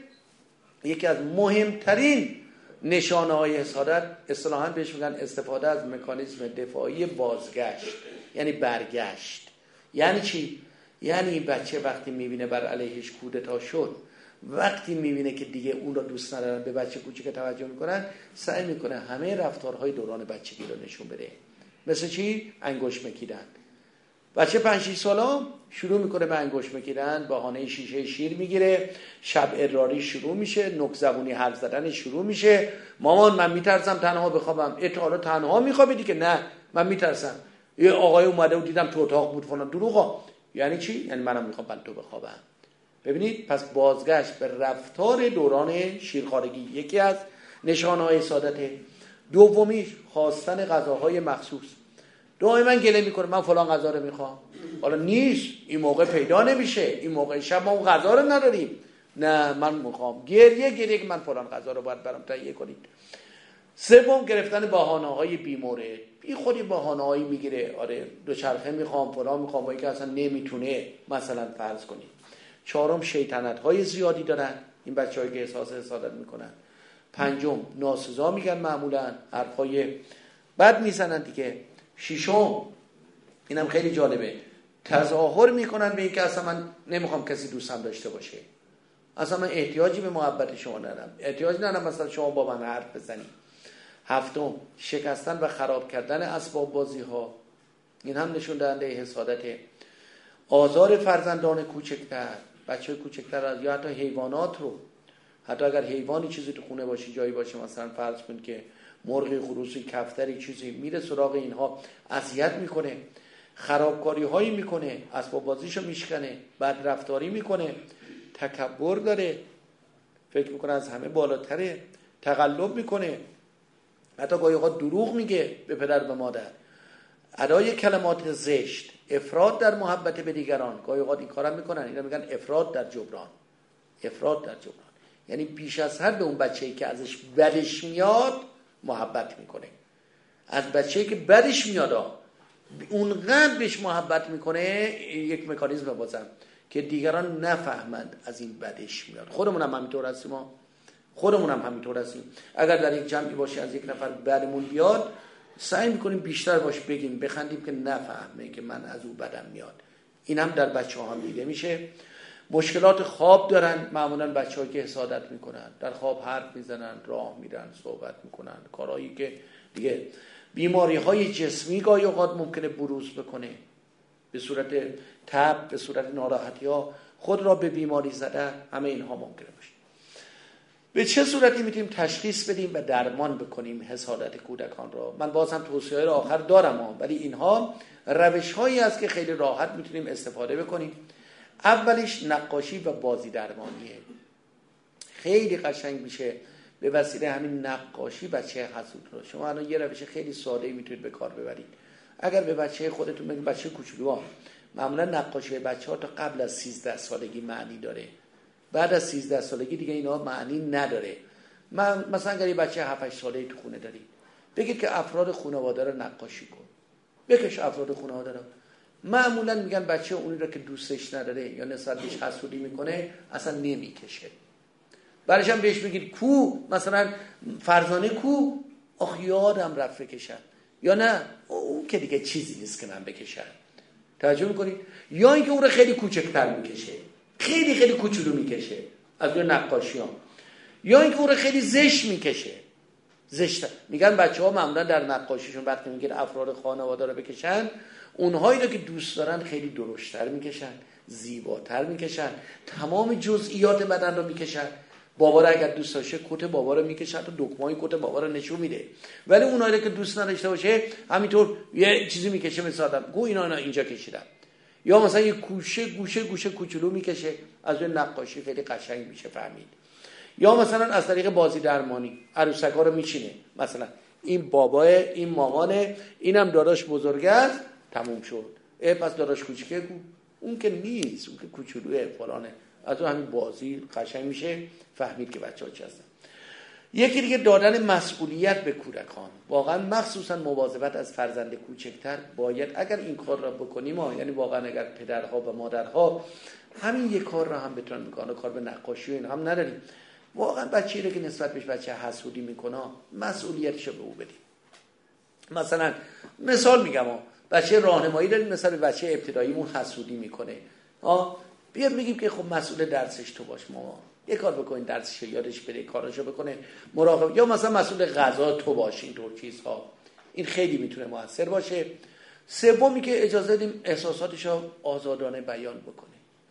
یکی از مهمترین نشانه‌های حسادت اصطلاحاً بهش میگن استفاده از مکانیزم دفاعی بازگشت، یعنی برگشت. یعنی چی؟ یعنی بچه وقتی میبینه بر علیهش کودتا شد، وقتی میبینه که دیگه اون رو دوست ندارن، به بچه کوچیک توجه میکنن، سعی میکنه همه رفتارهای دوران بچگی رو نشون بده. مثل چی؟ انگشت مکیدن. بچه پنج شش ساله شروع میکنه به انگشت مکیدن، بهانه شیشه شیر میگیره، شب ادراری شروع میشه، نوک زبونی حرف زدن شروع میشه. مامان من میترسم تنها بخوابم. اتحالا تنها میخوابیدی که؟ نه من میترسم. یه آقای اومده و دیدم تو اتاق بود فلان. دروغا. یعنی چی؟ یعنی منم میخوام من تو بخوابم. ببینید پس بازگشت به رفتار دوران شیرخوارگی یکی از نشانه‌های حسادته. دومیش خواستن غذاهای مخصوص. دائما گله میکنه من فلان غذا رو میخوام. حالا نیست، این موقع پیدا نمیشه، این موقع شب ما اون غذا رو نداریم. نه من میخوام. گریه گریه که من فلان غذا رو باید برام تهیه کنید. سوم گرفتن بهانه‌های بیمورد. بی خودی بهانه‌هایی میگیره. آره دوچرخه میخوام، فلان میخوام، با اینکه اصلا نمیتونه. مثلا فرض کنید. چهارم شیطنت‌های زیادی دارن این بچه‌هایی که احساس حسادت میکنن. پنجم ناسزا میگن، معمولا حرفای بد میزنن دیگه. ششم اینم خیلی جالبه، تظاهر میکنن به اینکه اصلا من نمیخوام کسی دوستم داشته باشه، اصلا من احتیاجی به محبت شما ندارم، احتیاج ندارم مثلا شما با من حرف بزنید. هفتم شکستن و خراب کردن اسباب بازی ها، این هم نشون دهنده حسادته. آزار فرزندان کوچکتر، بچه کوچکتر یا حتی حیوانات رو، حتی اگر حیوانی چیزی تو خونه باشه، جایی باشه، مثلا فرض کن که مرغی، خروسی، کفتری چیزی، میره سراغ اینها، اذیت میکنه، خرابکاری هایی میکنه، اسباب بازیشو میشکنه، بد رفتاری میکنه، تکبر داره، فکر میکنه از همه بالاتره، تقلب میکنه، حتی گاهی اوقات دروغ میگه به پدر و مادر، ادای کلمات زشت، افراط در محبت به دیگران. گاهی اوقات این کارا میکنن، اینا میگن افراط در جبران. افراط در جبران یعنی بیش از حد به اون بچه‌ای که ازش بدش میاد محبت میکنه. از بچه‌ای که بدش میاد اونقدر بهش محبت میکنه. یک مکانیزم بازم که دیگران نفهمند از این بدش میاد. خودمون هم همینطور هستیم، ما خودمون هم همینطور هستیم. اگر در یک جمعی باشه از یک نفر بدمون بیاد، سعی میکنیم بیشتر باش بگیم، بخندیم که نفهمه که من از او بدم میاد. این هم در بچه‌ها هم دیده میشه. مشکلات خواب دارن معمولا بچه‌ها که حسادت میکنن، در خواب حرف میزنن، راه میرن، صحبت میکنن، کارهایی که دیگه بیماری‌های جسمی گاهی اوقات ممکنه بروز بکنه، به صورت تب، به صورت ناراحتی‌ها، خود را به بیماری زدن، همه اینها ممکنه باشه. به چه صورتی میتونیم تشخیص بدیم و درمان بکنیم حسادت کودکان را؟ من باز هم توصیه‌های رو آخر دارم ها، ولی اینها روش هایی است که خیلی راحت میتونیم استفاده بکنیم. اولیش نقاشی و بازی درمانیه. خیلی قشنگ میشه به وسیله همین نقاشی بچه حسود رو. شما الان یه روش خیلی ساده میتونید به کار ببرید. اگر به بچه خودتون بگید، بچه کوچولوها معمولا نقاشی بچه‌ها تا قبل از سیزده سالگی معنی داره، بعد از سیزده سالگی دیگه اینا معنی نداره. من مثلا اگر یه بچه هفت هشت ساله‌ای تو خونه داری، بگید که افراد خانواده رو نقاشی کن، بکش افراد خانواده رو. معمولا میگن بچه اونی رو که دوستش نداره یا نسبت بهش حسودی میکنه اصلا نمیکشه. برایش هم بهش بگید کو، مثلا فرزانه کو، آخ یادم رفت بکشم، یا نه اون که دیگه چیزی نیست که من بکشم. توجه میکنید؟ یا اینکه اون رو خیلی کوچکتر میکشه، خیلی خیلی کوچولو میکشه از اون نقاشی ها، یا اینکه اون رو خیلی زشت میکشه. زشت میگن بچه ها معمولا در نقاشیشون وقتی میگن افراد خانواده رو بکشن، اونهایی رو که دوست دارن خیلی درشتر میکشن، زیباتر میکشن، تمام جزئیات بدن رو میکشن. بابا رو اگر دوست داشته کت بابا رو میکشه، تا دکمه‌های کت بابا رو نشون میده. ولی اونایی که دوست نداشته باشه همینطور یه چیزی میکشه، مثلا آدم گو اینا اینا اینجا کشیدم. یا مثلا یه گوشه گوشه گوشه کوچولو میکشه، از اون نقاشی خیلی قشنگ میشه فهمید. یا مثلا از طریق بازی درمانی عروسکا رو میچینه، مثلا این باباه، این مامانه، اینم داداش بزرگ است، تموم شد. اه پس داداش کوچیکه اون که نیست، اون که کوچولوه فلانه. از اون همین بازی قشنگ میشه فهمید که بچه‌ها چی هستن. یکی دیگه دادن مسئولیت به کودکان. واقعا مخصوصا مواظبت از فرزند کوچکتر باید اگر این کار را بکنیم ها، یعنی واقعا اگر پدرها و مادرها همین یک کار را هم بتونن بکنن، کار به نقاشی و این هم نداریم، واقعا بچه‌ای رو که نسبت بهش بچه حسودی میکنه مسئولیتشو به او بدیم. مثلا مثال میگم ها، بچه راهنمایی داریم، مثلا بچه ابتداییمون حسودی میکنه ها، بیا میگیم که خب مسئول درسش تو باش، مامان یه کار بکنین درسش یادش بره، کاراشو بکنه، مراقب. یا مثلا مسئول غذا تو باش، این طور چیزها. این خیلی میتونه موثر باشه. سومی که اجازه دیم احساساتشو آزادانه بیان بکنه.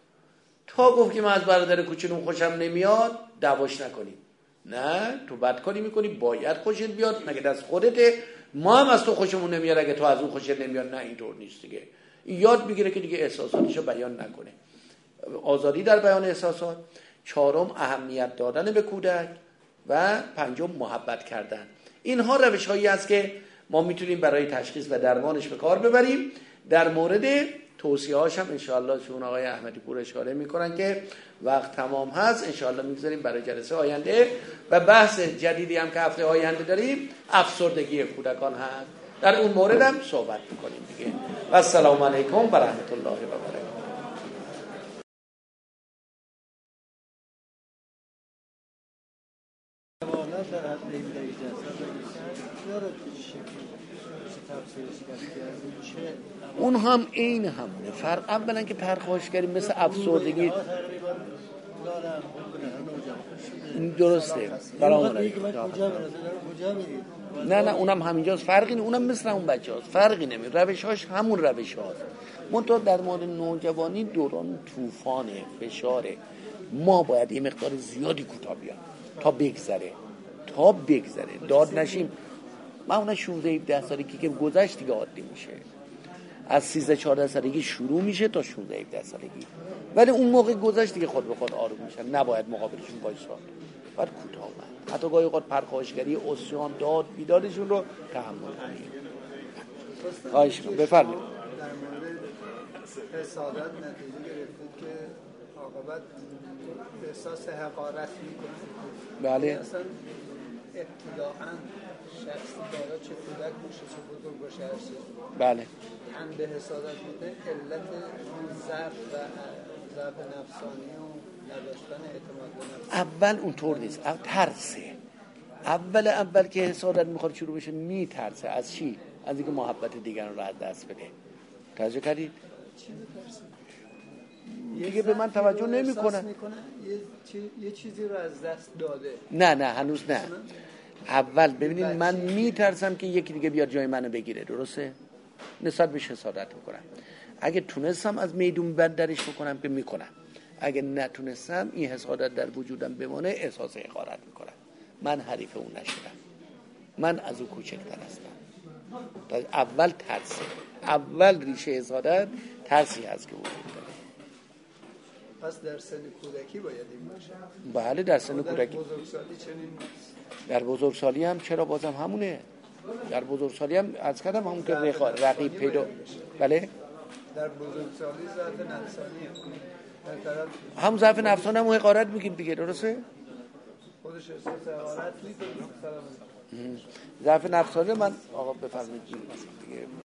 تا گفت که من از برادر کوچولوم خوشم نمیاد، دعواش نکنیم. نه تو بد کاری میکنی، باید خوشت بیاد، مگه دست خودته. ما هم از تو خوشمون نمیاد اگه تو از اون خوشت نمیاد. نه اینطور نیست دیگه. یاد میگیره که دیگه احساساتشو بیان نکنه. آزادی در بیان احساسات. چهارم اهمیت دادن به کودک و پنجم محبت کردن. اینها روش هایی است که ما میتونیم برای تشخیص و درمانش به کار ببریم. در مورد توصیه هاش هم انشاءالله چون آقای احمدی پور اشاره میکنن که وقت تمام هست، انشاءالله میگذاریم برای جلسه آینده. و بحث جدیدی هم که هفته آینده داریم افسردگی کودکان هست، در اون مورد هم صحبت میکنیم دیگه. و السلام علیکم و رحمت الله و برکاته. اون هم این همونه. فرق اولا که پرخاشگری مثل افسردگی درسته برامون. نه نه اونم همینجاست، فرقی نه، اونم مثل اون بچه هاست، فرقی نمید، روشهاش همون روش هاست. منطقه در مورد نوجوانی دوران طوفانه، فشاره، ما باید یه مقدار زیادی کوتاه بیاد تا بگذره تا بگذره داد نشیم. معمولا شانزده هفده سالگی که گذشت دیگه عادی میشه، از سیزده چهارده سالگی شروع میشه تا شانزده هفده سالگی، ولی اون موقع گذشت دیگه خود به خود آروم میشن، نباید مقابلشون وایساد، باید کوتاه اومد. حتی گاهی اوقات پرخاشگری، عصیان، داد بیدادشون رو تحمل کنیم. خواهش کنم بفرمایید. در مورد حسادت نتیجه گرفتید که عاقبت احساس حقارت میکنه. بله. اصلا ابتداعاً شخصی داره چه کودک باشه چه بزرگ باشه هر چیز. بله. تن به حسادت بوده، علت ضعف و ضعف نفسانی و نداشتن اعتماد به نفس. اول اونطور نیست، اول ترسه. اول اول که حسادت میخواد شروع بشه میترسه از چی؟ از اینکه محبت دیگران رو از دست بده. توجه کردید؟ چی میترسه؟ دیگه به من توجه نمیکنه. یه چی... یه چیزی رو از دست داده. نه نه هنوز نه. اول ببینید من میترسم که یکی دیگه بیاد جای منو بگیره، درسته؟ نسبت بهش حسادت میکنم. اگه تونستم از میدون بند درش بکنم که میکنم، اگه نتونستم این حسادت در وجودم بمانه احساس حقارت میکنم. من حریف اون نشدم، من از او کوچکتر هستم. اول ترسه، اول ریشه حسادت ترسی هست که وجود داره. پس در سن کودکی باید این باشه. بله در سن در کودکی. بزرگسالی چنین نیست. در بزرگسالی هم چرا بازم همونه. در بزرگسالی هم از کردم همون که رقیب پیدا. بله در بزرگسالی ضعف نفسانی در طرف هم ضعف نفسانی هم حقارت میگیم دیگه، درسته؟ خودش احساس حقارت میکنه. ضعف نفسانی من آقا بفرمایید دیگه